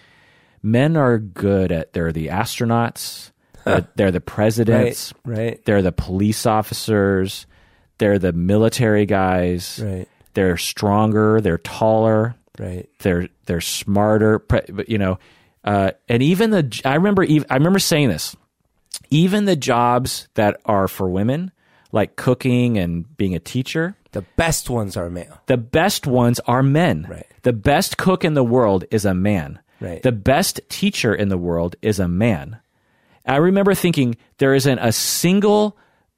men are good at, they're the astronauts, they're, they're the presidents, right, right. they're the police officers, they're the military guys, right. they're stronger, they're taller, right. they're they're smarter, but you know, uh, and even the I remember even, I remember saying this, even the jobs that are for women, like cooking and being a teacher. The best ones are male. The best ones are men. Right. The best cook in the world is a man. Right. The best teacher in the world is a man. I remember thinking there isn't a single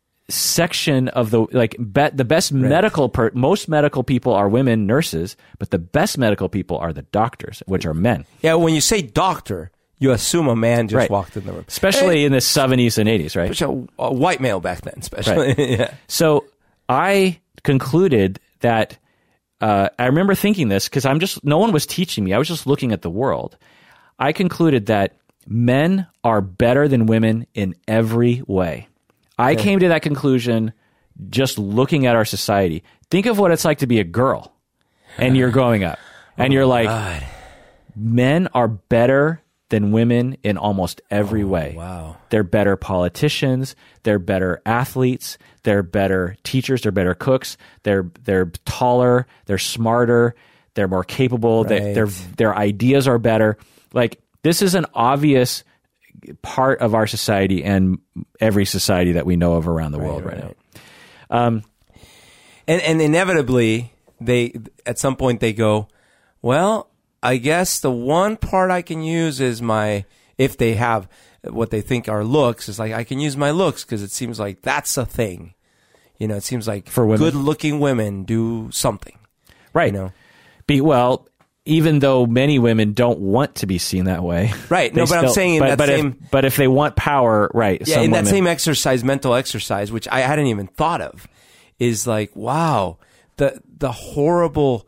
section of the, like, be, the best right. medical, per, most medical people are women, nurses, but the best medical people are the doctors, which are men. Yeah, when you say doctor, you assume a man just right. walked in the room. Especially hey. in the seventies and eighties, right? Especially a, a white male back then, especially. Right. yeah. So I concluded that uh, I remember thinking this because I'm just no one was teaching me. I was just looking at the world. I concluded that men are better than women in every way. I okay. came to that conclusion just looking at our society. Think of what it's like to be a girl, and you're growing up, and oh you're like, God. men are better than women in almost every oh, way. Wow. They're better politicians, they're better athletes, they're better teachers, they're better cooks, they're they're taller, they're smarter, they're more capable, right. they, their their ideas are better. Like this is an obvious part of our society and every society that we know of around the right, world right, right now. Um, and and inevitably they at some point they go, well, I guess the one part I can use is my, if they have what they think are looks, is like I can use my looks because it seems like that's a thing. You know, it seems like for women, good-looking women do something. Right. You know? Be, well, even though many women don't want to be seen that way. Right. No, but still, I'm saying in but, that but same... If, but if they want power, right. Yeah, some in women, that same exercise, mental exercise, which I hadn't even thought of, is like, wow, the the horrible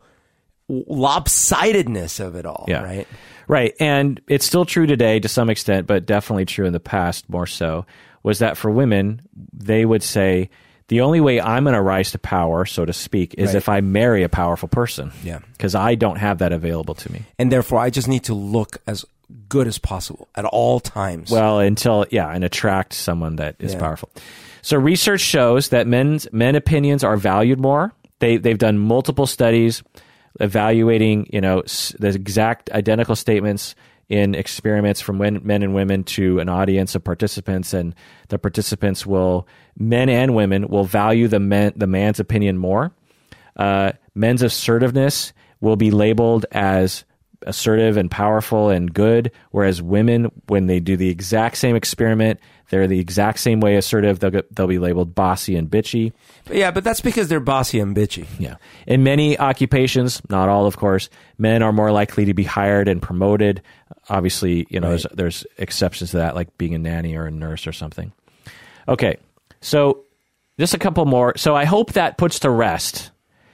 lopsidedness of it all, yeah. right? Right. And it's still true today to some extent, but definitely true in the past more so, was that for women, they would say, the only way I'm going to rise to power, so to speak, is right. if I marry a powerful person. Yeah. Because I don't have that available to me. And therefore, I just need to look as good as possible at all times. Well, until, yeah, and attract someone that is yeah. powerful. So research shows that men's men opinions are valued more. They, they've done multiple studies evaluating, you know, the exact identical statements in experiments from men, men and women to an audience of participants, and the participants will, men and women, will value the man, the man's opinion more. Uh, men's assertiveness will be labeled as assertive and powerful and good, whereas women, when they do the exact same experiment, they're the exact same way assertive, they'll get, they'll be labeled bossy and bitchy. But yeah, but that's because they're bossy and bitchy. Yeah. In many occupations, not all, of course, men are more likely to be hired and promoted. Obviously, you know, right. there's, there's exceptions to that, like being a nanny or a nurse or something. Okay. So just a couple more. So I hope that puts to rest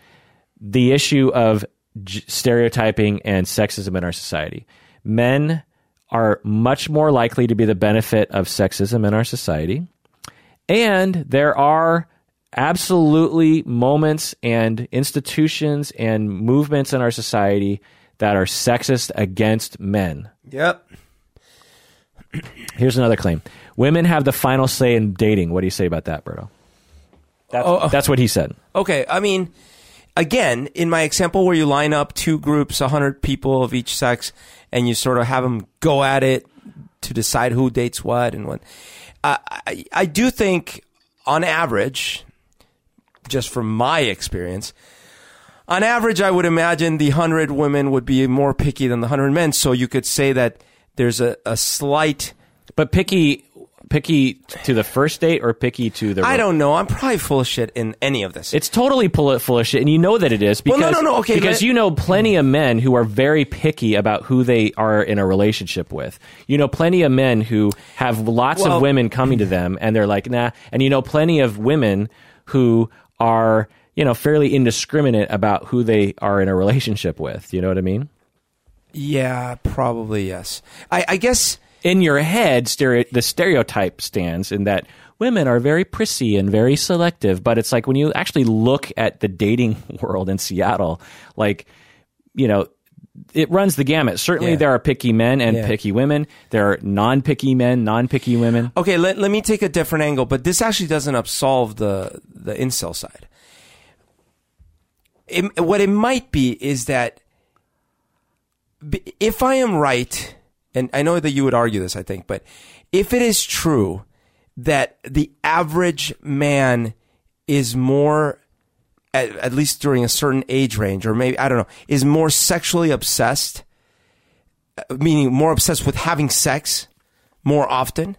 the issue of g- stereotyping and sexism in our society. Men are much more likely to be the benefit of sexism in our society. And there are absolutely moments and institutions and movements in our society that are sexist against men. Yep. Here's another claim. Women have the final say in dating. What do you say about that, Berto? That's, oh, that's what he said. Okay. I mean, again, in my example where you line up two groups, one hundred people of each sex, and you sort of have them go at it to decide who dates what and what. Uh, I, I do think, on average, just from my experience, on average, I would imagine the hundred women would be more picky than the hundred men. So you could say that there's a, a slight, but picky. Picky to the first date or picky to the... I don't know. I'm probably full of shit in any of this. It's totally full of, full of shit, and you know that it is because, well, no, no, no. Okay, because let, you know plenty of men who are very picky about who they are in a relationship with. You know plenty of men who have lots well, of women coming to them, and they're like, nah. And you know plenty of women who are, you know, fairly indiscriminate about who they are in a relationship with. You know what I mean? Yeah, probably, yes. I, I guess... In your head, stereo, the stereotype stands in that women are very prissy and very selective. But it's like when you actually look at the dating world in Seattle, like, you know, it runs the gamut. Certainly yeah. there are picky men and yeah. picky women. There are non-picky men, non-picky women. Okay, let, let me take a different angle, but this actually doesn't absolve the, the incel side. It, what it might be is that if I am right... And I know that you would argue this, I think, but if it is true that the average man is more, at, at least during a certain age range, or maybe, I don't know, is more sexually obsessed, meaning more obsessed with having sex more often,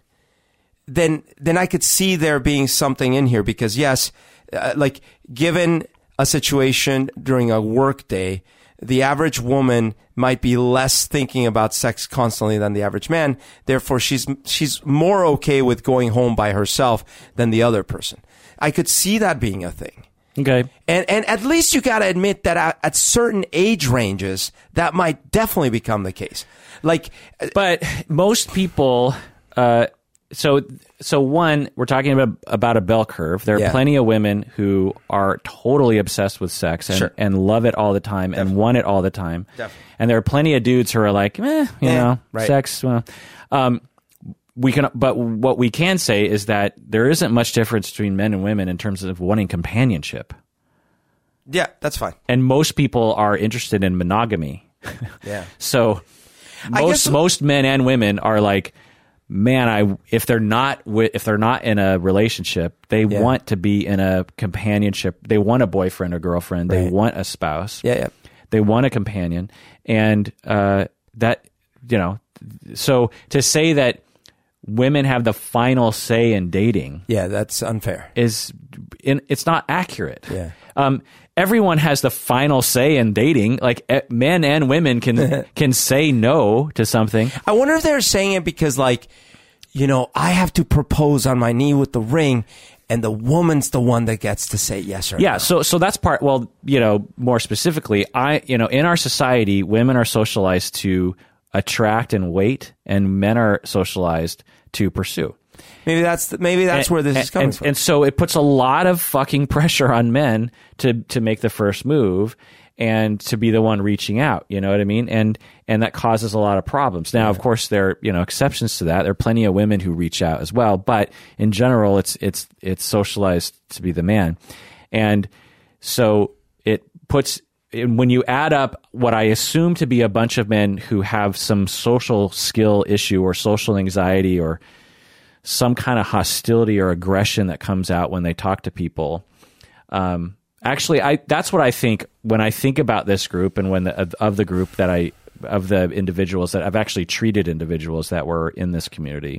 then, then I could see there being something in here because, yes, uh, like given a situation during a work day, the average woman might be less thinking about sex constantly than the average man. Therefore, she's she's more okay with going home by herself than the other person. I could see that being a thing. Okay. And and at least you got to admit that at, at certain age ranges, that might definitely become the case. Like, but most people, uh, so so one, we're talking about about a bell curve. There are Yeah. plenty of women who are totally obsessed with sex and, Sure. and love it all the time Definitely. and want it all the time. Definitely. And there are plenty of dudes who are like, eh, you Eh, know, right. sex. Well, um, we can, but what we can say is that there isn't much difference between men and women in terms of wanting companionship. yeah, that's fine. And most people are interested in monogamy. Yeah. So I most guess- most men and women are like, man, I if they're not wi- if they're not in a relationship, they Yeah. want to be in a companionship. They want a boyfriend or girlfriend. They Right. want a spouse. Yeah, yeah. They want a companion, and uh, that you know. So to say that women have the final say in dating Yeah, that's unfair. is in, it's not accurate. Yeah. Um, everyone has the final say in dating. Like eh, men and women can can say no to something. I wonder if they're saying it because, like, you know, I have to propose on my knee with the ring, and the woman's the one that gets to say yes or Yeah, no. so so that's part. Well, you know, more specifically, I you know, in our society, women are socialized to attract and wait, and men are socialized to pursue. Maybe that's the, maybe that's And- where this and, is coming and, from. And so it puts a lot of fucking pressure on men to to make the first move and to be the one reaching out. You know what I mean? And and that causes a lot of problems. Now, of course, there are, you know, exceptions to that. There are plenty of women who reach out as well, but in general, it's it's it's socialized to be the man, and so it puts. And when you add up what I assume to be a bunch of men who have some social skill issue or social anxiety or some kind of hostility or aggression that comes out when they talk to people, um, actually, I that's what I think when I think about this group and when the, of, of the group that I of the individuals that I've actually treated individuals that were in this community.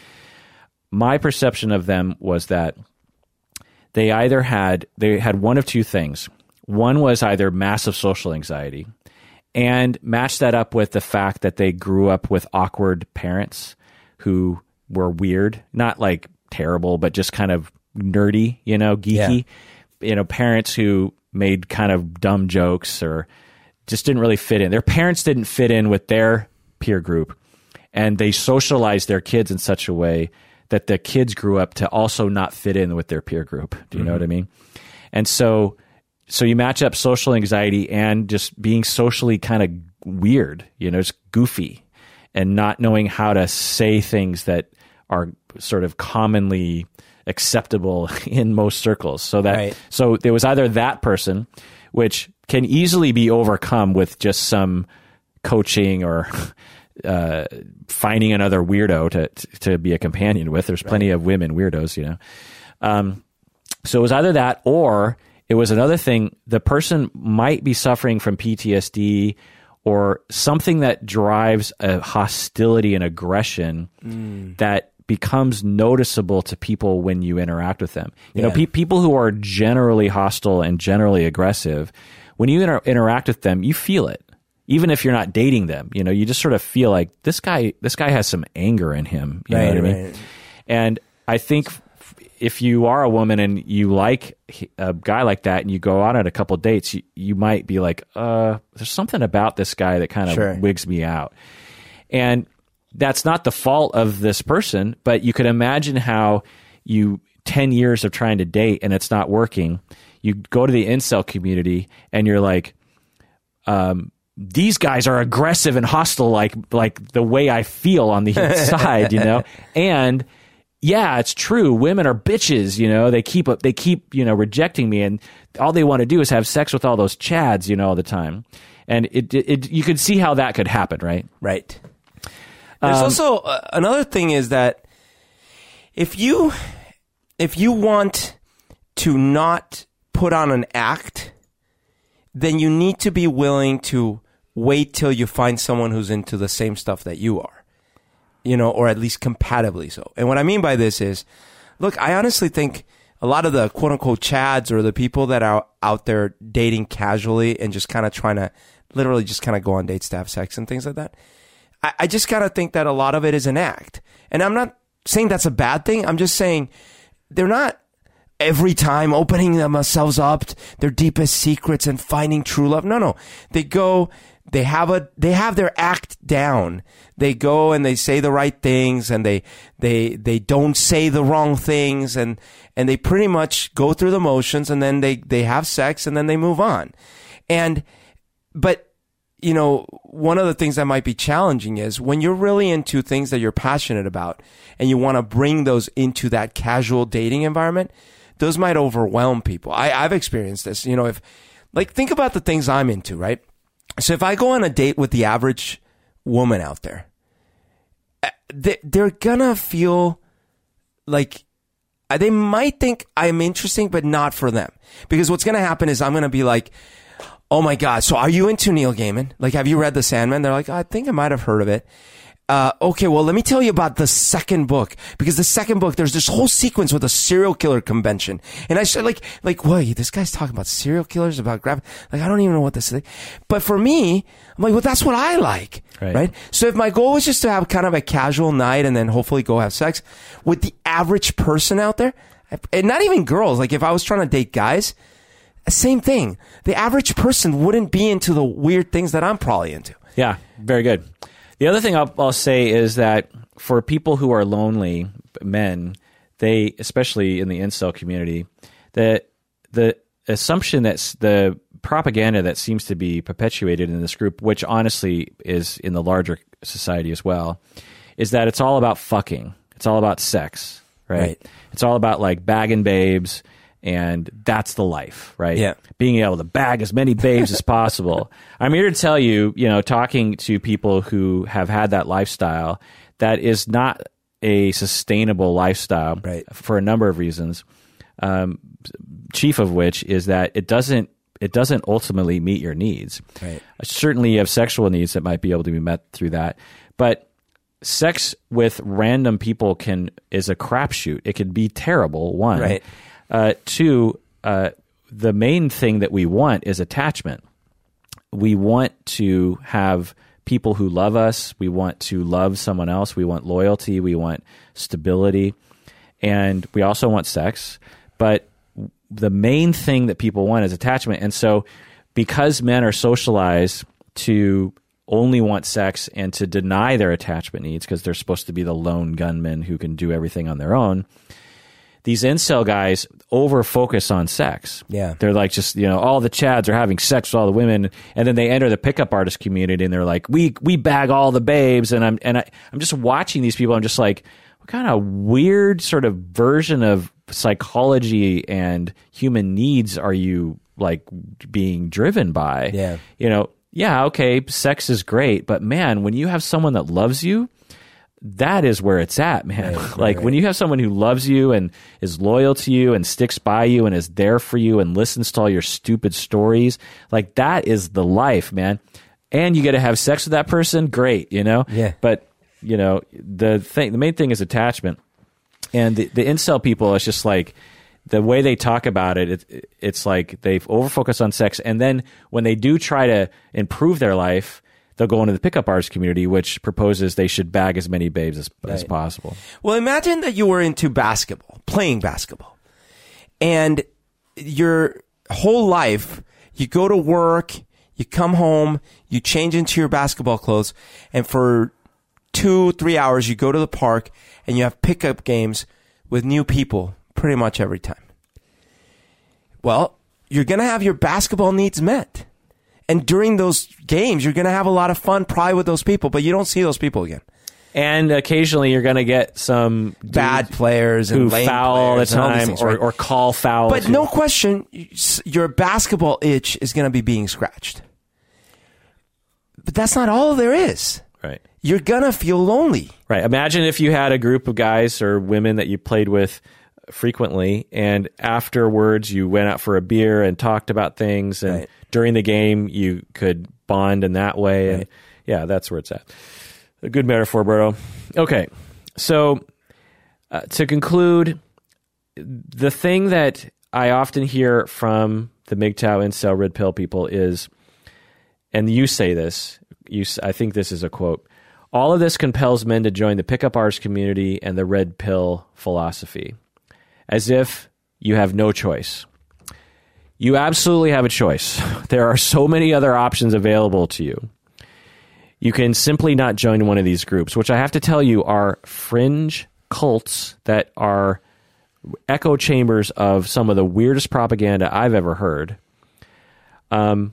My perception of them was that they either had they had one of two things. One was either massive social anxiety, and match that up with the fact that they grew up with awkward parents who were weird, not like terrible, but just kind of nerdy, you know, geeky, yeah. you know, parents who made kind of dumb jokes or just didn't really fit in. Their parents didn't fit in with their peer group, and they socialized their kids in such a way that the kids grew up to also not fit in with their peer group. Do you mm-hmm. know what I mean? And so, so you match up social anxiety and just being socially kind of weird, you know, just goofy and not knowing how to say things that are sort of commonly acceptable in most circles. So that, right. so there was either that person, which can easily be overcome with just some coaching or uh, finding another weirdo to to be a companion with. There's plenty Right. of women weirdos, you know. Um, so it was either that, or it was another thing. The person might be suffering from P T S D or something that drives a hostility and aggression mm. that becomes noticeable to people when you interact with them. You yeah. know, pe- people who are generally hostile and generally aggressive, when you inter- interact with them, you feel it. Even if you're not dating them, you know, you just sort of feel like this guy, this guy has some anger in him. You right, know what I mean? Right. And I think if you are a woman and you like a guy like that and you go on at a couple dates, you, you might be like, uh, there's something about this guy that kind of sure. wigs me out. And that's not the fault of this person, but you could imagine how you, ten years of trying to date and it's not working. You go to the incel community and you're like, um, these guys are aggressive and hostile, like, like the way I feel on the inside, you know? And yeah, it's true. Women are bitches, you know, they keep, they keep, you know, rejecting me, and all they want to do is have sex with all those chads, you know, all the time. And it, it, it you could see how that could happen, right? Right. There's um, also uh, another thing is that if you if you want to not put on an act, then you need to be willing to wait till you find someone who's into the same stuff that you are, you know, or at least compatibly so. And what I mean by this is, look, I honestly think a lot of the quote unquote chads or the people that are out there dating casually and just kind of trying to literally just kind of go on dates to have sex and things like that, I just kind of think that a lot of it is an act. And I'm not saying that's a bad thing. I'm just saying they're not every time opening themselves up, their deepest secrets and finding true love. No, no. They go, they have a, they have their act down. They go and they say the right things, and they, they, they don't say the wrong things, and, and they pretty much go through the motions, and then they, they have sex, and then they move on. And, but, you know, one of the things that might be challenging is when you're really into things that you're passionate about and you want to bring those into that casual dating environment, those might overwhelm people. I, I've experienced this. You know, if, like, think about the things I'm into, right? So if I go on a date with the average woman out there, they, they're gonna feel like they might think I'm interesting, but not for them. Because what's gonna happen is I'm gonna be like, oh my God, so are you into Neil Gaiman? Like, have you read The Sandman? They're like, I think I might have heard of it. Uh, okay, well, let me tell you about the second book. Because the second book, there's this whole sequence with a serial killer convention. And I said, like, like, wait, this guy's talking about serial killers, about grab, like, I don't even know what this is. But for me, I'm like, well, that's what I like. Right. right? So if my goal was just to have kind of a casual night and then hopefully go have sex with the average person out there, and not even girls, like if I was trying to date guys, same thing. The average person wouldn't be into the weird things that I'm probably into. Yeah, very good. The other thing I'll, I'll say is that for people who are lonely, men, they, especially in the incel community, that the assumption that's the propaganda that seems to be perpetuated in this group, which honestly is in the larger society as well, is that it's all about fucking. It's all about sex, right? right. It's all about like bagging babes. And that's the life, right? Yeah. Being able to bag as many babes as possible. I'm here to tell you, you know, talking to people who have had that lifestyle, that is not a sustainable lifestyle right. for a number of reasons. Um, chief of which is that it doesn't it doesn't ultimately meet your needs. Right. Certainly, you have sexual needs that might be able to be met through that, but sex with random people can is a crapshoot. It could be terrible. One. Right. Uh, two, uh, the main thing that we want is attachment. We want to have people who love us. We want to love someone else. We want loyalty. We want stability. And we also want sex. But the main thing that people want is attachment. And so because men are socialized to only want sex and to deny their attachment needs because they're supposed to be the lone gunmen who can do everything on their own, these incel guys over focus on sex. Yeah. They're like, just, you know, all the chads are having sex with all the women, and then they enter the pickup artist community and they're like, we we bag all the babes. And I'm and I, I'm just watching these people. I'm just like, what kind of weird sort of version of psychology and human needs are you like being driven by? Yeah. You know, yeah, okay, sex is great, but man, when you have someone that loves you, that is where it's at, man. Right, like right. when you have someone who loves you and is loyal to you and sticks by you and is there for you and listens to all your stupid stories, like that is the life, man. And you get to have sex with that person, great, you know? Yeah. But, you know, the thing, the main thing is attachment. And the, the incel people, it's just like, the way they talk about it, it, it's like they overfocus on sex. And then when they do try to improve their life, they'll go into the pickup artist community, which proposes they should bag as many babes as, as Right. possible. Well, imagine that you were into basketball, playing basketball, and your whole life, you go to work, you come home, you change into your basketball clothes, and for two, three hours, you go to the park and you have pickup games with new people pretty much every time. Well, you're going to have your basketball needs met. And during those games, you're going to have a lot of fun probably with those people, but you don't see those people again. And occasionally you're going to get some Bad dudes players and who lame foul all the players and all these time things, or, right? or call fouls. But no question, your basketball itch is going to be being scratched. But that's not all there is. Right. You're going to feel lonely. Right. Imagine if you had a group of guys or women that you played with frequently, and afterwards you went out for a beer and talked about things, and Right. during the game you could bond in that way. And Right. yeah, that's where it's at. A good metaphor, Berto. Okay. So uh, to conclude, the thing that I often hear from the M G T O W incel red pill people is, and you say this, you, s- I think this is a quote, all of this compels men to join the pickup artist community and the red pill philosophy, as if you have no choice. You absolutely have a choice. There are so many other options available to you. You can simply not join one of these groups, which I have to tell you are fringe cults that are echo chambers of some of the weirdest propaganda I've ever heard. Um,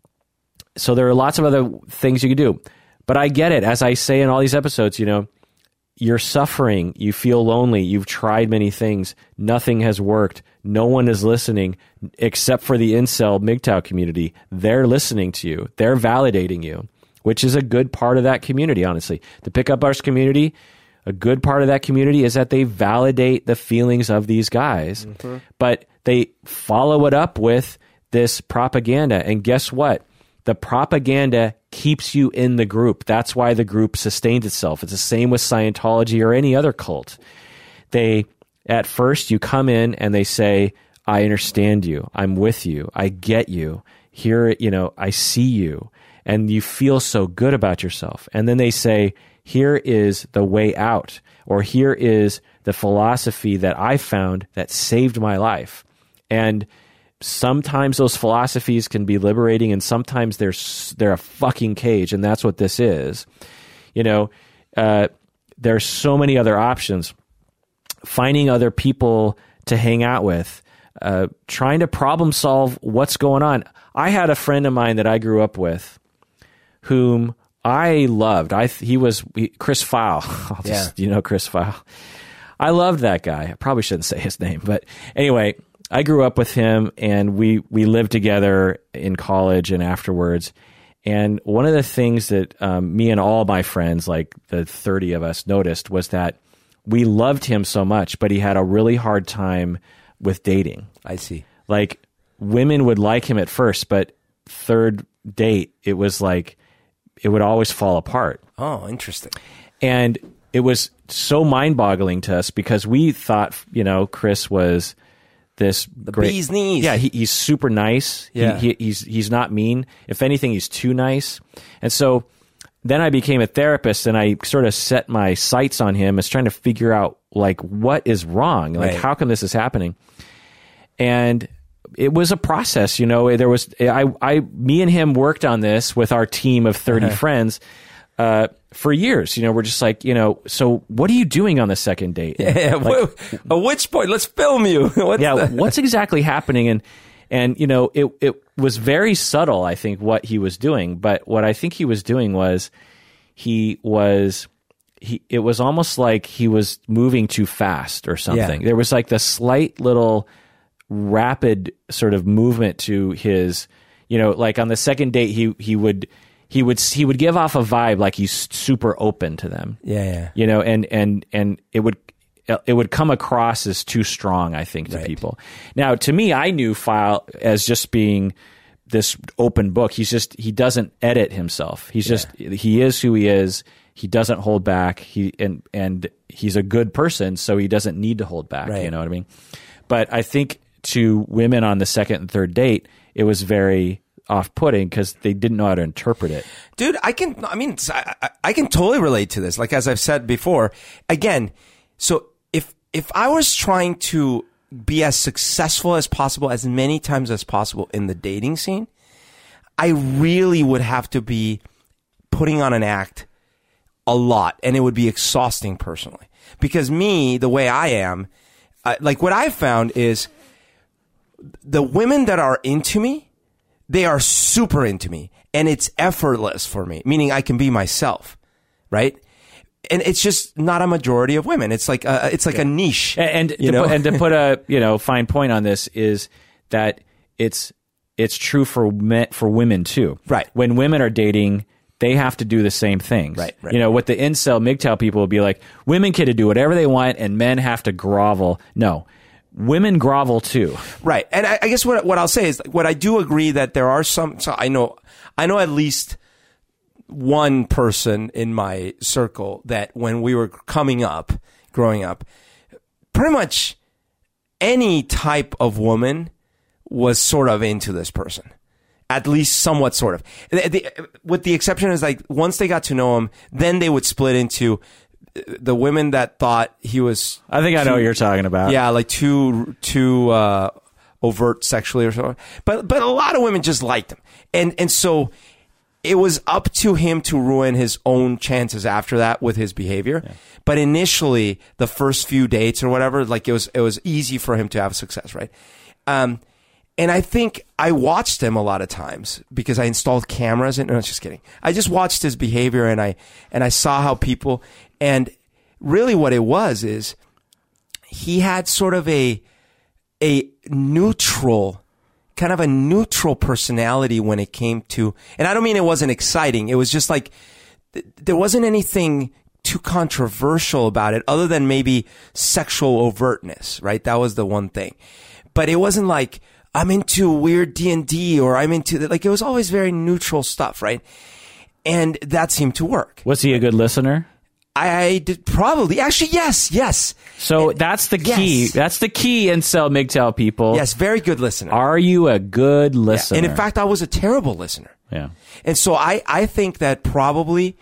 so there are lots of other things you can do. But I get it. As I say in all these episodes, you know, you're suffering. You feel lonely. You've tried many things. Nothing has worked. No one is listening except for the incel M G T O W community. They're listening to you. They're validating you, which is a good part of that community, honestly. The pickup artist community, a good part of that community is that they validate the feelings of these guys. Mm-hmm. But they follow it up with this propaganda. And guess what? The propaganda keeps you in the group. That's why the group sustains itself. It's the same with Scientology or any other cult. They, at first, you come in and they say, I understand you. I'm with you. I get you. Here, you know, I see you. And you feel so good about yourself. And then they say, here is the way out, or here is the philosophy that I found that saved my life. And sometimes those philosophies can be liberating, and sometimes they're they're a fucking cage, and that's what this is. You know, uh, there's so many other options. Finding other people to hang out with, uh, trying to problem solve what's going on. I had a friend of mine that I grew up with, whom I loved. I he was he, Chris File. I'll just, Yeah. You know Chris File. I loved that guy. I probably shouldn't say his name, but anyway. I grew up with him, and we, we lived together in college and afterwards. And one of the things that um, me and all my friends, like the thirty of us, noticed was that we loved him so much, but he had a really hard time with dating. I see. Like, women would like him at first, but third date, it was like, it would always fall apart. Oh, interesting. And it was so mind-boggling to us because we thought, you know, Chris was this The great, bee's knees. Yeah, he, he's super nice. Yeah. He, he, he's he's not mean. If anything, he's too nice. And so then I became a therapist, and I sort of set my sights on him as trying to figure out, like, what is wrong? Like, Right. how come this is happening? And it was a process, you know. There was I, I, me and him worked on this with our team of thirty Uh-huh. friends uh, for years. You know, we're just like, you know, so what are you doing on the second date? Yeah, Like, at which point? Let's film you. What's yeah, the- what's exactly happening? And and you know, it it was very subtle, I think, what he was doing. But what I think he was doing was he was he. It was almost like he was moving too fast or something. Yeah. There was like the slight little rapid sort of movement to his you know, like on the second date, he he would he would he would give off a vibe like he's super open to them. Yeah, yeah. You know, and and and it would it would come across as too strong, I think, to Right. people. Now, to me, I knew File as just being this open book. He's just he doesn't edit himself. He's just he is who he is. He doesn't hold back. He and and he's a good person, so he doesn't need to hold back. Right. You know what I mean? But I think to women on the second and third date, it was very off-putting because they didn't know how to interpret it. Dude, I can, I mean, I, I- I can totally relate to this. Like, as I've said before, again, so if, if I was trying to be as successful as possible, as many times as possible in the dating scene, I really would have to be putting on an act a lot, and it would be exhausting personally. Because me, the way I am, I, like what I've found is the women that are into me, they are super into me, and it's effortless for me, meaning I can be myself, right? And it's just not a majority of women. It's like a, it's like a niche. And, and you to know? put, and to put a you know fine point on this is that it's it's true for men, for women too. Right. When women are dating, they have to do the same things. Right, right. You know, what the incel M G T O W people will be like, women get to do whatever they want, and men have to grovel. No, women grovel too. Right. And I, I guess what what I'll say is, what I do agree that there are some. So I know I know at least one person in my circle that when we were coming up, growing up, pretty much any type of woman was sort of into this person. At least somewhat, sort of. The, the, with the exception is, like, once they got to know him, then they would split into the women that thought he was. I think I know too- what you're talking about. Yeah, like too too uh, overt sexually or so. But but a lot of women just liked him, and and so it was up to him to ruin his own chances after that with his behavior. Yeah. But initially, the first few dates or whatever, like it was it was easy for him to have success, right? Um. And I think I watched him a lot of times because I installed cameras. And no, just kidding. I just watched his behavior, and I and I saw how people. And really, what it was is he had sort of a a neutral, kind of a neutral personality when it came to. And I don't mean it wasn't exciting. It was just like th- there wasn't anything too controversial about it, other than maybe sexual overtness. Right, that was the one thing. But it wasn't like, I'm into weird D and D, or I'm into the, like, it was always very neutral stuff, right? And that seemed to work. Was he a good listener? I did probably, actually, yes, yes. So And- that's the key. yes. That's the key, incel M G T O W people. Yes, very good listener. Are you a good listener? And in fact, I was a terrible listener. yeah. And so I, I think that probably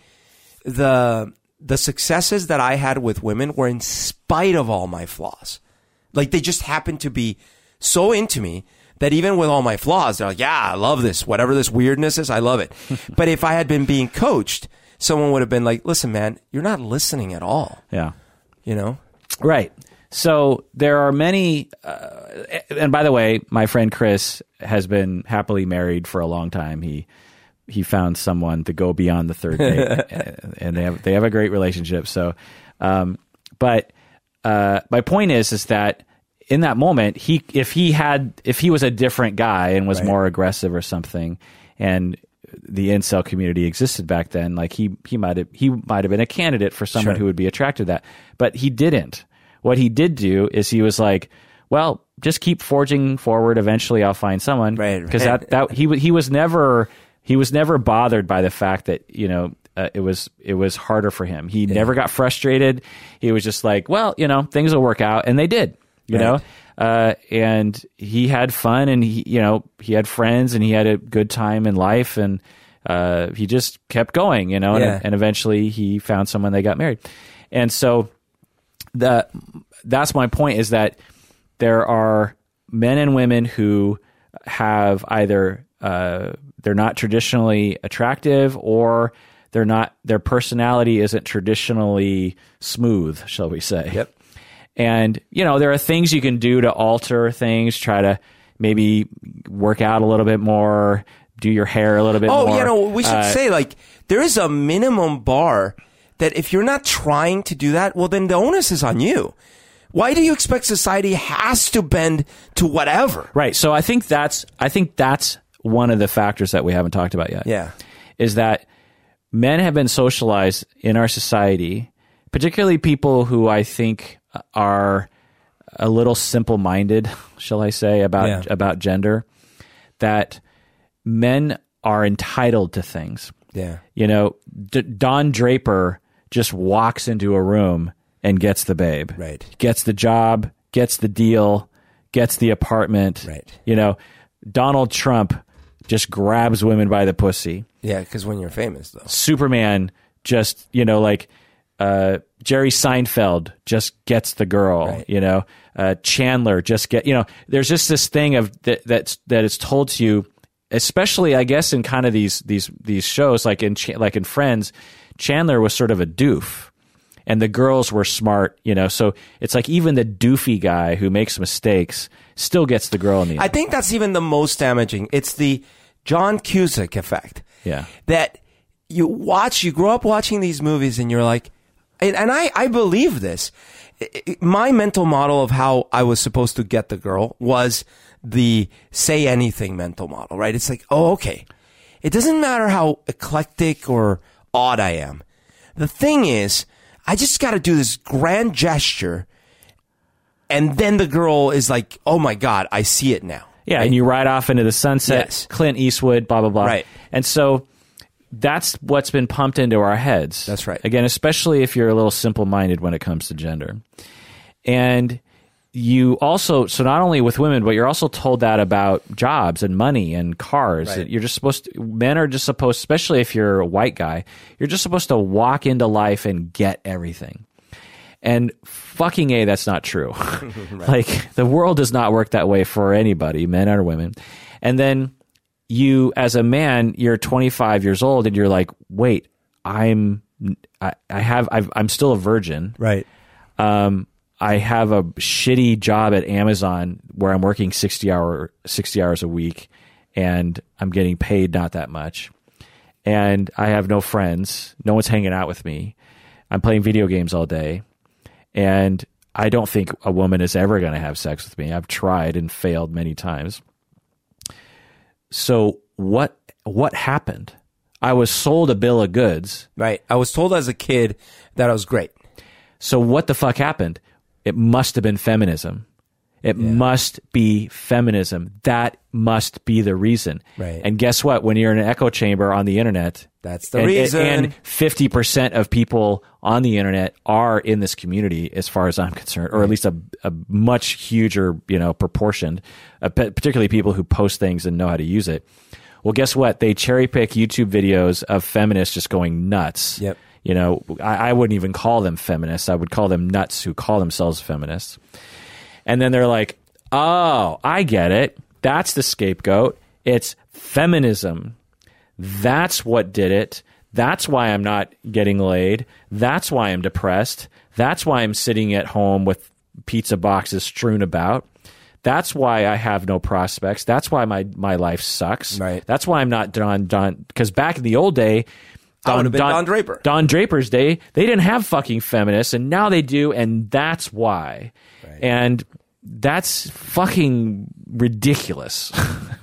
the the successes that I had with women were in spite of all my flaws. Like, they just happened to be so into me that even with all my flaws, they're like, yeah, I love this. Whatever this weirdness is, I love it. But if I had been being coached, someone would have been like, listen, man, you're not listening at all. Yeah. You know? Right. So there are many, uh, and by the way, my friend Chris has been happily married for a long time. He he found someone to go beyond the third date, and they have they have a great relationship. So, um, but uh, my point is is that in that moment, he if he had if he was a different guy and was Right. more aggressive or something, and the incel community existed back then, like he he might have he might have been a candidate for someone Sure. who would be attracted to that, but he didn't. What he did do is he was like, well, just keep forging forward. Eventually, I'll find someone. Right, Because right. that that he wa- he was never he was never bothered by the fact that you know uh, it was it was harder for him. He never got frustrated. He was just like, well, you know, things will work out, and they did. You Right. know, uh, and he had fun, and he you know he had friends, and he had a good time in life, and uh, he just kept going. You know, Yeah. and, and eventually he found someone. They got married, and so. The, that's my point, is that there are men and women who have either uh, they're not traditionally attractive, or they're not their personality isn't traditionally smooth, shall we say. Yep. And you know, there are things you can do to alter things, try to maybe work out a little bit more, do your hair a little bit Oh, more. you know, we should Uh, say, like, there is a minimum bar that if you're not trying to do that, well, then the onus is on you. Why do you expect society has to bend to whatever? Right. So I think that's I think that's one of the factors that we haven't talked about yet. Yeah. Is that men have been socialized in our society, particularly people who I think are a little simple-minded, shall I say, about Yeah. about gender, that men are entitled to things. Yeah. You know, D- Don Draper just walks into a room and gets the babe. Right. Gets the job, gets the deal, gets the apartment. Right. You know, Donald Trump just grabs women by the pussy. Yeah, because when you're famous, though. Superman just, you know, like uh, Jerry Seinfeld just gets the girl, Right. you know, uh, Chandler just get, you know, there's just this thing of that that's, that is told to you, especially I guess in kind of these these these shows like in Ch- like in Friends, Chandler was sort of a doof. And the girls were smart, you know, so it's like even the doofy guy who makes mistakes still gets the girl in the end. I think that's even the most damaging. It's the John Cusack effect. Yeah. That you watch, you grow up watching these movies and you're like, and, and I, I believe this. I- I- My mental model of how I was supposed to get the girl was the say anything mental model, right? It's like, oh, okay. It doesn't matter how eclectic or odd I am. The thing is, I just got to do this grand gesture, and then the girl is like, "Oh my God, I see it now." Yeah, right? and you ride off into the sunset, Yes. Clint Eastwood, blah, blah, blah. Right. And so that's what's been pumped into our heads. That's right. Again, especially if you're a little simple-minded when it comes to gender. And you also, so not only with women, but you're also told that about jobs and money and cars. Right. You're just supposed to, men are just supposed, especially if you're a white guy, you're just supposed to walk into life and get everything. And fucking A, that's not true. Right. Like, the world does not work that way for anybody, men or women. And then you, as a man, you're twenty-five years old and you're like, wait, I'm, I, I have, I've, I'm still a virgin. Right. Um, I have a shitty job at Amazon where I'm working sixty hour, sixty hours a week and I'm getting paid not that much. And I have no friends. No one's hanging out with me. I'm playing video games all day. And I don't think a woman is ever going to have sex with me. I've tried and failed many times. So what, what happened? I was sold a bill of goods. Right. I was told as a kid that I was great. So what the fuck happened? It must have been feminism. It Yeah. must be feminism. That must be the reason. Right. And guess what? When you're in an echo chamber on the internet, That's the and, reason. and fifty percent of people on the internet are in this community, as far as I'm concerned, or at least a, a much huger, you know, proportion, uh, p- particularly people who post things and know how to use it. Well, guess what? They cherry pick YouTube videos of feminists just going nuts. Yep. You know, I, I wouldn't even call them feminists. I would call them nuts who call themselves feminists. And then they're like, oh, I get it. That's the scapegoat. It's feminism. That's what did it. That's why I'm not getting laid. That's why I'm depressed. That's why I'm sitting at home with pizza boxes strewn about. That's why I have no prospects. That's why my, my life sucks. Right. That's why I'm not Don Don. Because back in the old day, I would have been Don Draper. Don Draper's day, they didn't have fucking feminists, and now they do, and that's why. Right. And that's fucking ridiculous.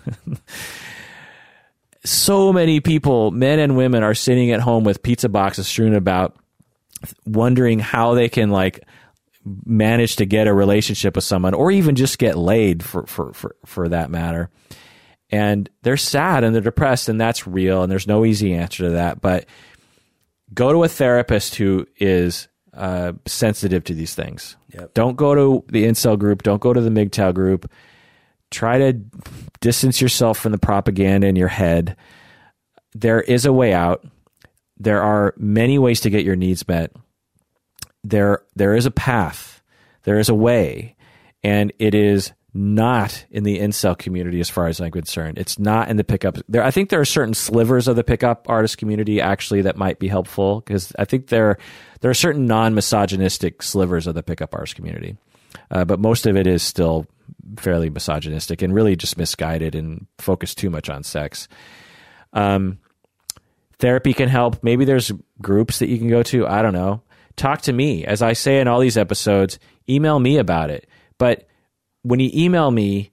So many people, men and women, are sitting at home with pizza boxes strewn about, wondering how they can like manage to get a relationship with someone, or even just get laid for for for, for that matter. And they're sad and they're depressed, and that's real, and there's no easy answer to that. But go to a therapist who is uh, sensitive to these things. Yep. Don't go to the incel group. Don't go to the M G T O W group. Try to distance yourself from the propaganda in your head. There is a way out. There are many ways to get your needs met. There, there is a path. There is a way, and it is not in the incel community, as far as I'm concerned. It's not in the pickup. There, I think there are certain slivers of the pickup artist community actually that might be helpful, because I think there there are certain non-misogynistic slivers of the pickup artist community, uh, but most of it is still fairly misogynistic and really just misguided and focused too much on sex. Um, therapy can help. Maybe there's groups that you can go to. I don't know. Talk to me. As I say in all these episodes, email me about it. But when you email me,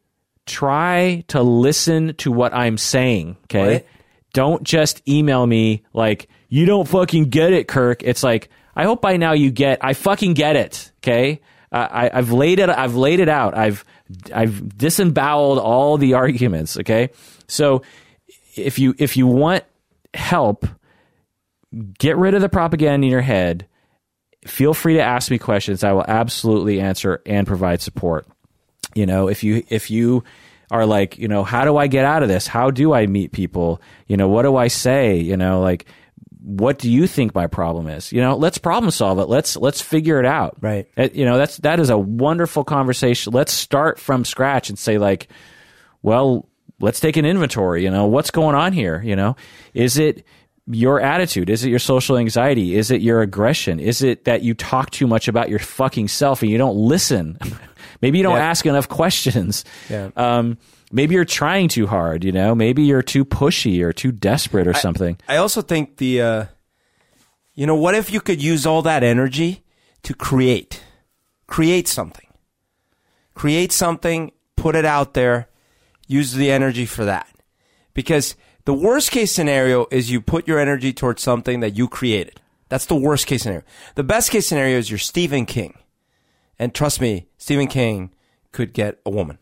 try to listen to what I'm saying, okay? Right. Don't just email me like, you don't fucking get it, Kirk. It's like, I hope by now you get, I fucking get it, okay? Uh, I, I've laid it, I've laid it out. I've, I've disemboweled all the arguments, okay? So if you, if you want help, get rid of the propaganda in your head. Feel free to ask me questions. I will absolutely answer and provide support. You know, if you, if you are like, you know, how do I get out of this? How do I meet people? You know, what do I say? You know, like, what do you think my problem is? You know, let's problem solve it. Let's, let's figure it out. Right. It, you know, that's, that is a wonderful conversation. Let's start from scratch and say like, well, let's take an inventory. You know, what's going on here? You know, is it your attitude? Is it your social anxiety? Is it your aggression? Is it that you talk too much about your fucking self and you don't listen? Maybe you don't yeah. ask enough questions. Yeah. Um, maybe you're trying too hard, you know? Maybe you're too pushy or too desperate or I, something. I also think the, uh, you know, what if you could use all that energy to create? Create something. Create something, put it out there, use the energy for that. Because the worst case scenario is you put your energy towards something that you created. That's the worst case scenario. The best case scenario is you're Stephen King. And trust me, Stephen King could get a woman.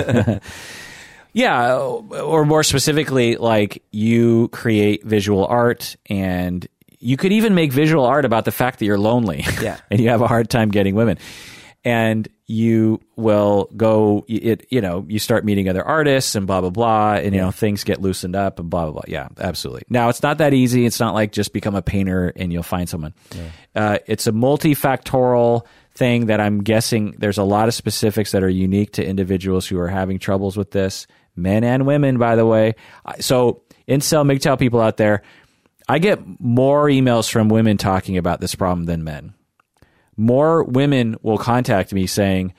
Yeah, or more specifically, like you create visual art, and you could even make visual art about the fact that you're lonely. Yeah. And you have a hard time getting women. And you will go, it, you know, you start meeting other artists and blah, blah, blah. And, you know, things get loosened up and blah, blah, blah. Yeah, absolutely. Now, it's not that easy. It's not like just become a painter and you'll find someone. Yeah. Uh, it's a multifactorial thing that I'm guessing there's a lot of specifics that are unique to individuals who are having troubles with this. Men and women, by the way. So, incel M G T O W people out there, I get more emails from women talking about this problem than men. More women will contact me saying,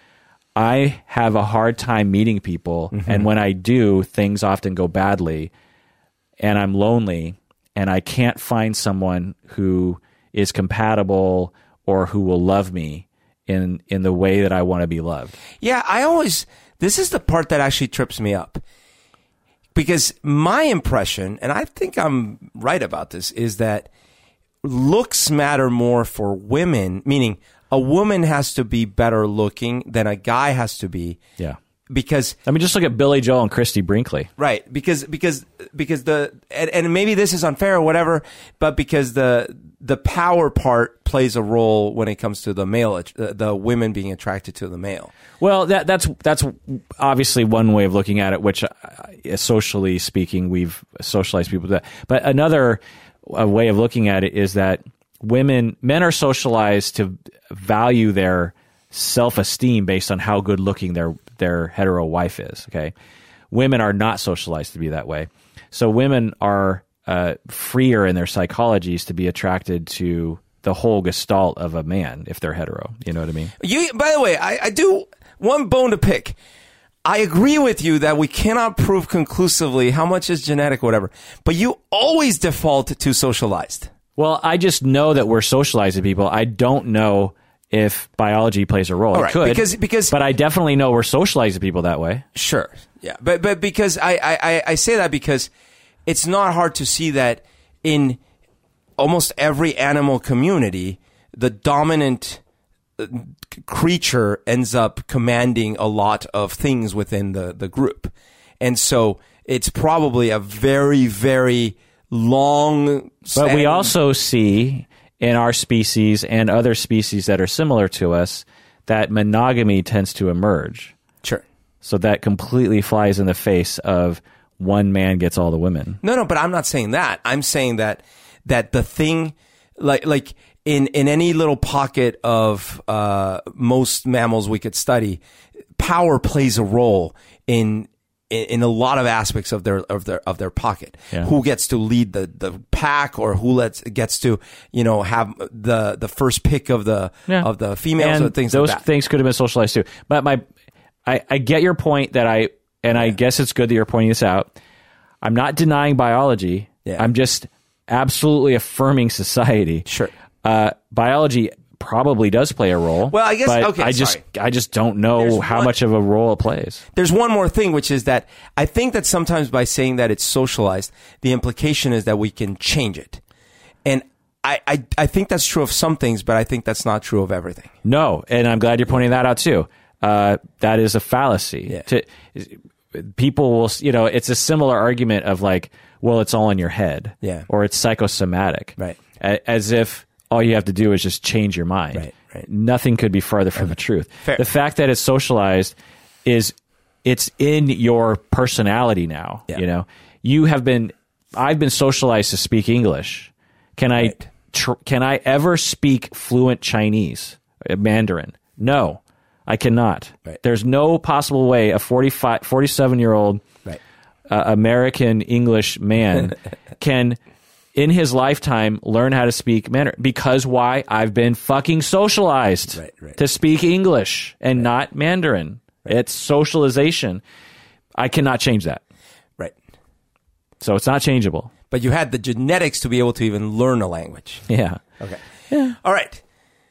I have a hard time meeting people, mm-hmm. and when I do, things often go badly, and I'm lonely, and I can't find someone who is compatible or who will love me in in the way that I want to be loved. Yeah, I always... This is the part that actually trips me up. Because my impression, and I think I'm right about this, is that looks matter more for women, meaning a woman has to be better looking than a guy has to be. Yeah. Because I mean, just look at Billy Joel and Christy Brinkley. Right. Because because because the and, and maybe this is unfair or whatever, but because the the power part plays a role when it comes to the male, the, the women being attracted to the male. Well, that that's that's obviously one way of looking at it, which uh, socially speaking, we've socialized people to that. But another uh, way of looking at it is that women, men are socialized to value their self-esteem based on how good looking their their hetero wife is. Okay, women are not socialized to be that way. So women are uh, freer in their psychologies to be attracted to the whole gestalt of a man if they're hetero. You know what I mean? You, by the way, I, I do one bone to pick. I agree with you that we cannot prove conclusively how much is genetic or whatever, but you always default to socialized. Well, I just know that we're socializing people. I don't know if biology plays a role. All it right, could, because, because, but I definitely know we're socializing people that way. Sure, yeah, but but because I, I, I say that because it's not hard to see that in almost every animal community, the dominant creature ends up commanding a lot of things within the, the group. And so it's probably a very, very long... But we also see in our species and other species that are similar to us that monogamy tends to emerge. Sure. So that completely flies in the face of one man gets all the women. No, no, but I'm not saying that. I'm saying that that the thing, like like in, in any little pocket of uh, most mammals we could study, power plays a role in in, in a lot of aspects of their of their of their pocket. Yeah. Who gets to lead the, the pack, or who lets gets to you know have the the first pick of the yeah. of the females, and or things those like that. things could have been socialized too. But my, I, I get your point that I. And I guess it's good that you're pointing this out. I'm not denying biology. Yeah. I'm just absolutely affirming society. Sure. Uh, biology probably does play a role. Well, I guess but okay. I just sorry. I just don't know There's how one- much of a role it plays. There's one more thing, which is that I think that sometimes by saying that it's socialized, the implication is that we can change it. And I, I, I think that's true of some things, but I think that's not true of everything. No, and I'm glad you're pointing that out too. Uh, that is a fallacy. Yeah. To, people will, you know, it's a similar argument of like, well, it's all in your head, Yeah. or it's psychosomatic, Right. A- As if all you have to do is just change your mind. Right, right. Nothing could be farther from the truth. Fair. The fact that it's socialized is it's in your personality now. Yeah. You know, you have been. I've been socialized to speak English. Can I? Right. Tr- can I ever speak fluent Chinese, uh, Mandarin? No, I cannot. Right. There's no possible way a forty-five, forty-seven-year-old Right. uh, American English man can, in his lifetime, learn how to speak Mandarin. Because why? I've been fucking socialized Right, right. to speak English and not Mandarin. It's socialization. I cannot change that. Right. So it's not changeable. But you had the genetics to be able to even learn a language. Yeah. Okay. Yeah. All right.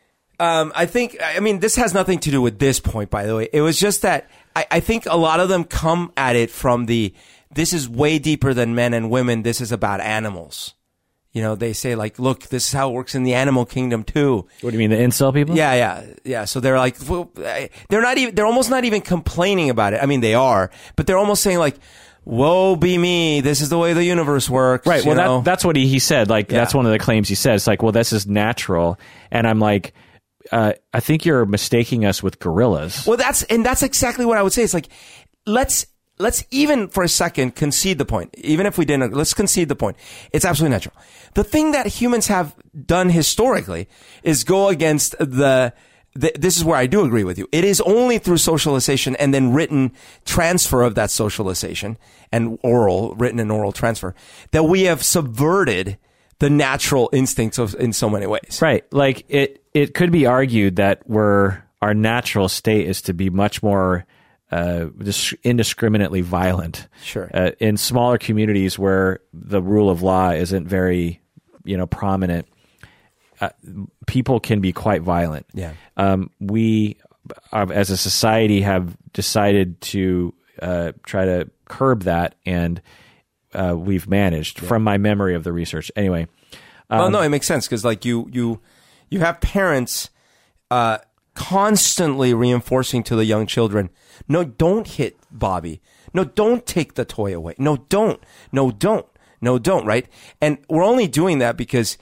Um, I think, I mean, this has nothing to do with this point, by the way. It was just that I, I think a lot of them come at it from the, this is way deeper than men and women. This is about animals. You know, they say like, look, this is how it works in the animal kingdom too. What do you mean, the incel people? Yeah, yeah, yeah. So they're like, well, they're not even, they're almost not even complaining about it. I mean, they are, but they're almost saying like, woe be me, this is the way the universe works. Right. Well, you know? that, that's what he, he said. Like, Yeah. that's one of the claims he said. It's like, well, this is natural. And I'm like, uh, I think you're mistaking us with gorillas. Well, that's, and that's exactly what I would say. It's like, let's, let's even for a second concede the point. Even if we didn't, let's concede the point. It's absolutely natural. The thing that humans have done historically is go against the, the this is where I do agree with you. It is only through socialization and then written transfer of that socialization and oral, written and oral transfer that we have subverted the natural instincts of, in so many ways. Right. Like, it, it could be argued that we're, our natural state is to be much more uh, dis- indiscriminately violent. Sure. Uh, in smaller communities where the rule of law isn't very, you know, prominent, uh, people can be quite violent. Yeah. Um, we, uh, as a society, have decided to uh, try to curb that, and uh, we've managed, yeah. from my memory of the research. Anyway. Um, well, no, it makes sense because, like, you you you have parents uh, constantly reinforcing to the young children, no, don't hit Bobby. No, don't take the toy away. No, don't. No, don't. No, don't. Right? And we're only doing that because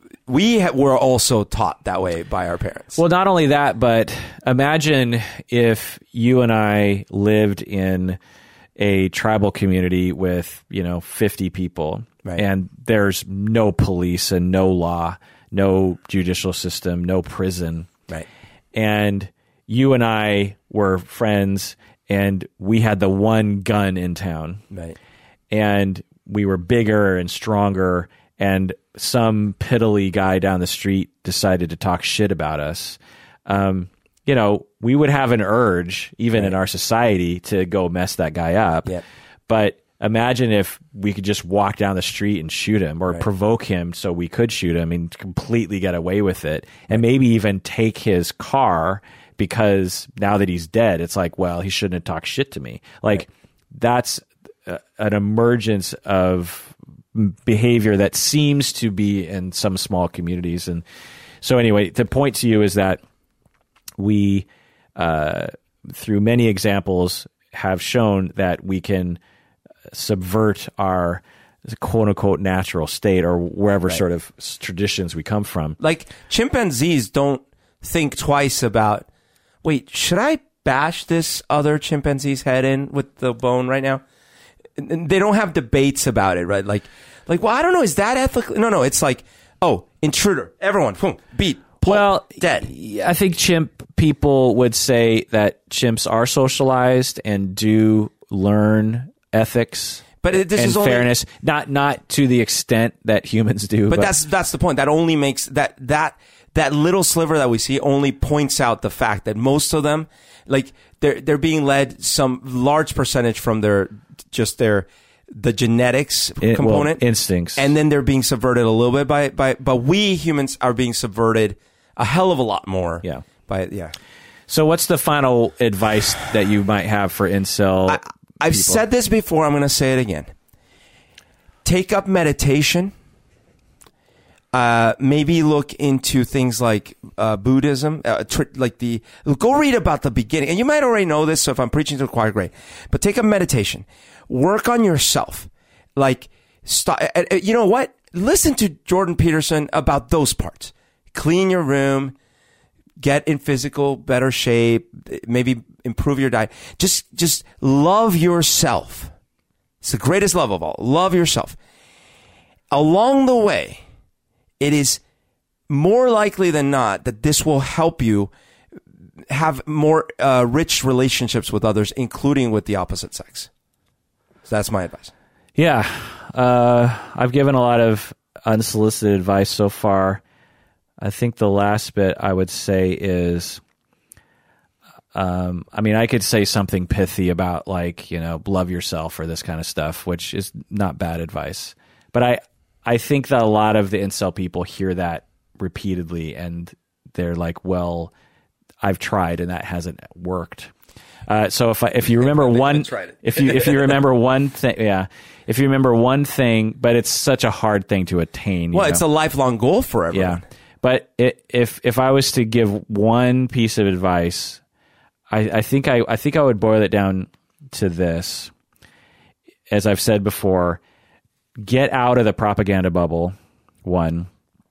we ha- were also taught that way by our parents. Well, not only that, but imagine if you and I lived in a tribal community with, you know, fifty people, right. and there's no police and no law, no judicial system, no prison. Right. And you and I were friends, and we had the one gun in town. Right. And we were bigger and stronger, and some piddly guy down the street decided to talk shit about us. Um, you know, we would have an urge, even right. in our society, to go mess that guy up. Yep. But imagine if we could just walk down the street and shoot him, or right. provoke him so we could shoot him and completely get away with it, and maybe even take his car, because now that he's dead, it's like, well, he shouldn't have talked shit to me. Like, right. that's a, an emergence of behavior that seems to be in some small communities. And so anyway, the point to you is that we, uh, through many examples, have shown that we can subvert our quote unquote natural state, or wherever right. sort of traditions we come from. Like, chimpanzees don't think twice about, wait, should I bash this other chimpanzee's head in with the bone right now? And they don't have debates about it, right? Like, like, well, I don't know, is that ethical? No, no, it's like, oh, intruder, everyone, boom, beat. Pull, well, dead. I think chimp people would say that chimps are socialized and do learn ethics, but it, this and is only, fairness, not not to the extent that humans do. But, but that's that's the point. That only makes that that that little sliver that we see only points out the fact that most of them, like, they're they're being led some large percentage from their just their the genetics it, component, well, instincts, and then they're being subverted a little bit by by. But we humans are being subverted a hell of a lot more. Yeah. By yeah. So what's the final advice that you might have for incel I, I've people? said this before. I'm going to say it again. Take up meditation. Uh, maybe look into things like uh, Buddhism, uh, tr- like the go read about the beginning. And you might already know this, so if I'm preaching to the choir, great. But take up meditation. Work on yourself. Like, stop. Uh, uh, you know what? Listen to Jordan Peterson about those parts. Clean your room. Get in physical better shape. Maybe improve your diet. Just, just love yourself. It's the greatest love of all. Love yourself. Along the way, it is more likely than not that this will help you have more uh, rich relationships with others, including with the opposite sex. So that's my advice. Yeah. Uh, I've given a lot of unsolicited advice so far. I think the last bit I would say is, um, I mean, I could say something pithy about, like, you know, love yourself or this kind of stuff, which is not bad advice. But I, I think that a lot of the incel people hear that repeatedly and they're like, well, I've tried and that hasn't worked. Uh, so if I, if you remember one, if you if you remember one thing, yeah, if you remember one thing, but it's such a hard thing to attain. Well, you know? It's a lifelong goal for everyone. Yeah, but it, if if I was to give one piece of advice, I, I think I I think I would boil it down to this. As I've said before, get out of the propaganda bubble. One,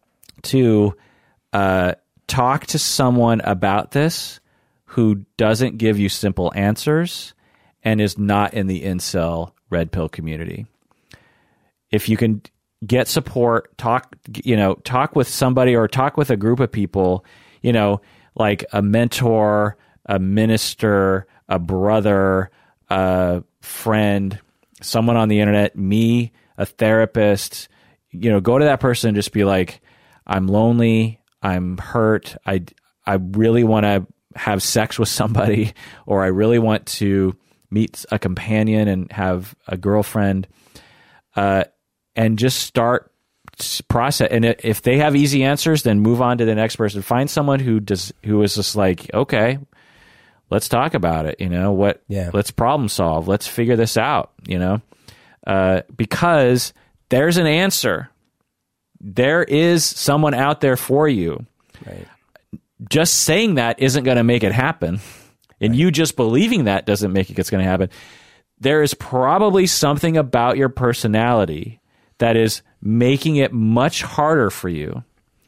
two, uh, talk to someone about this who doesn't give you simple answers and is not in the incel red pill community. If you can get support, talk, you know, talk with somebody or talk with a group of people, you know, like a mentor, a minister, a brother, a friend, someone on the internet, me, a therapist, you know, go to that person and just be like, I'm lonely, I'm hurt, I, I really want to have sex with somebody, or I really want to meet a companion and have a girlfriend, uh, and just start process. And if they have easy answers, then move on to the next person. Find someone who does, who is just like, okay, let's talk about it. You know what? Yeah. Let's problem solve. Let's figure this out. You know, uh, because there's an answer. There is someone out there for you. Right. Just saying that isn't going to make it happen. And right. you just believing that doesn't make it it's going to happen. There is probably something about your personality that is making it much harder for you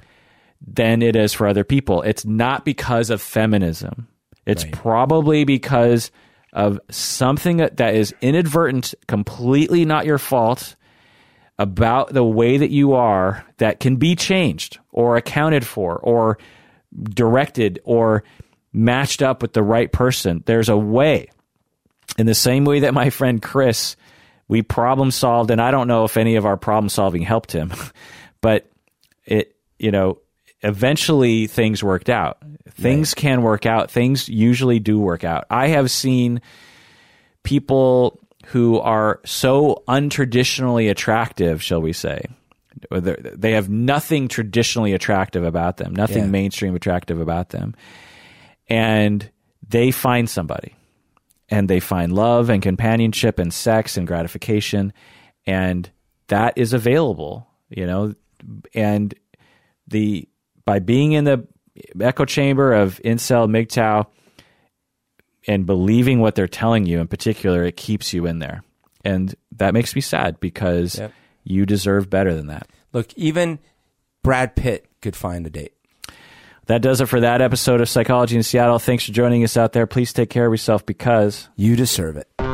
than it is for other people. It's not because of feminism. It's right. probably because of something that is inadvertent, completely not your fault, about the way that you are that can be changed or accounted for or directed or matched up with the right person. There's a way. In the same way that my friend Chris, we problem solved, and I don't know if any of our problem solving helped him, but it, you know, eventually things worked out. Things right. can work out. Things usually do work out. I have seen people who are so untraditionally attractive, shall we say, they have nothing traditionally attractive about them, nothing yeah. mainstream attractive about them. And they find somebody and they find love and companionship and sex and gratification. And that is available, you know, and the, by being in the echo chamber of incel M G T O W and believing what they're telling you in particular, it keeps you in there. And that makes me sad because yep. you deserve better than that. Look, even Brad Pitt could find a date. That does it for that episode of Psychology in Seattle. Thanks for joining us out there. Please take care of yourself because you deserve it.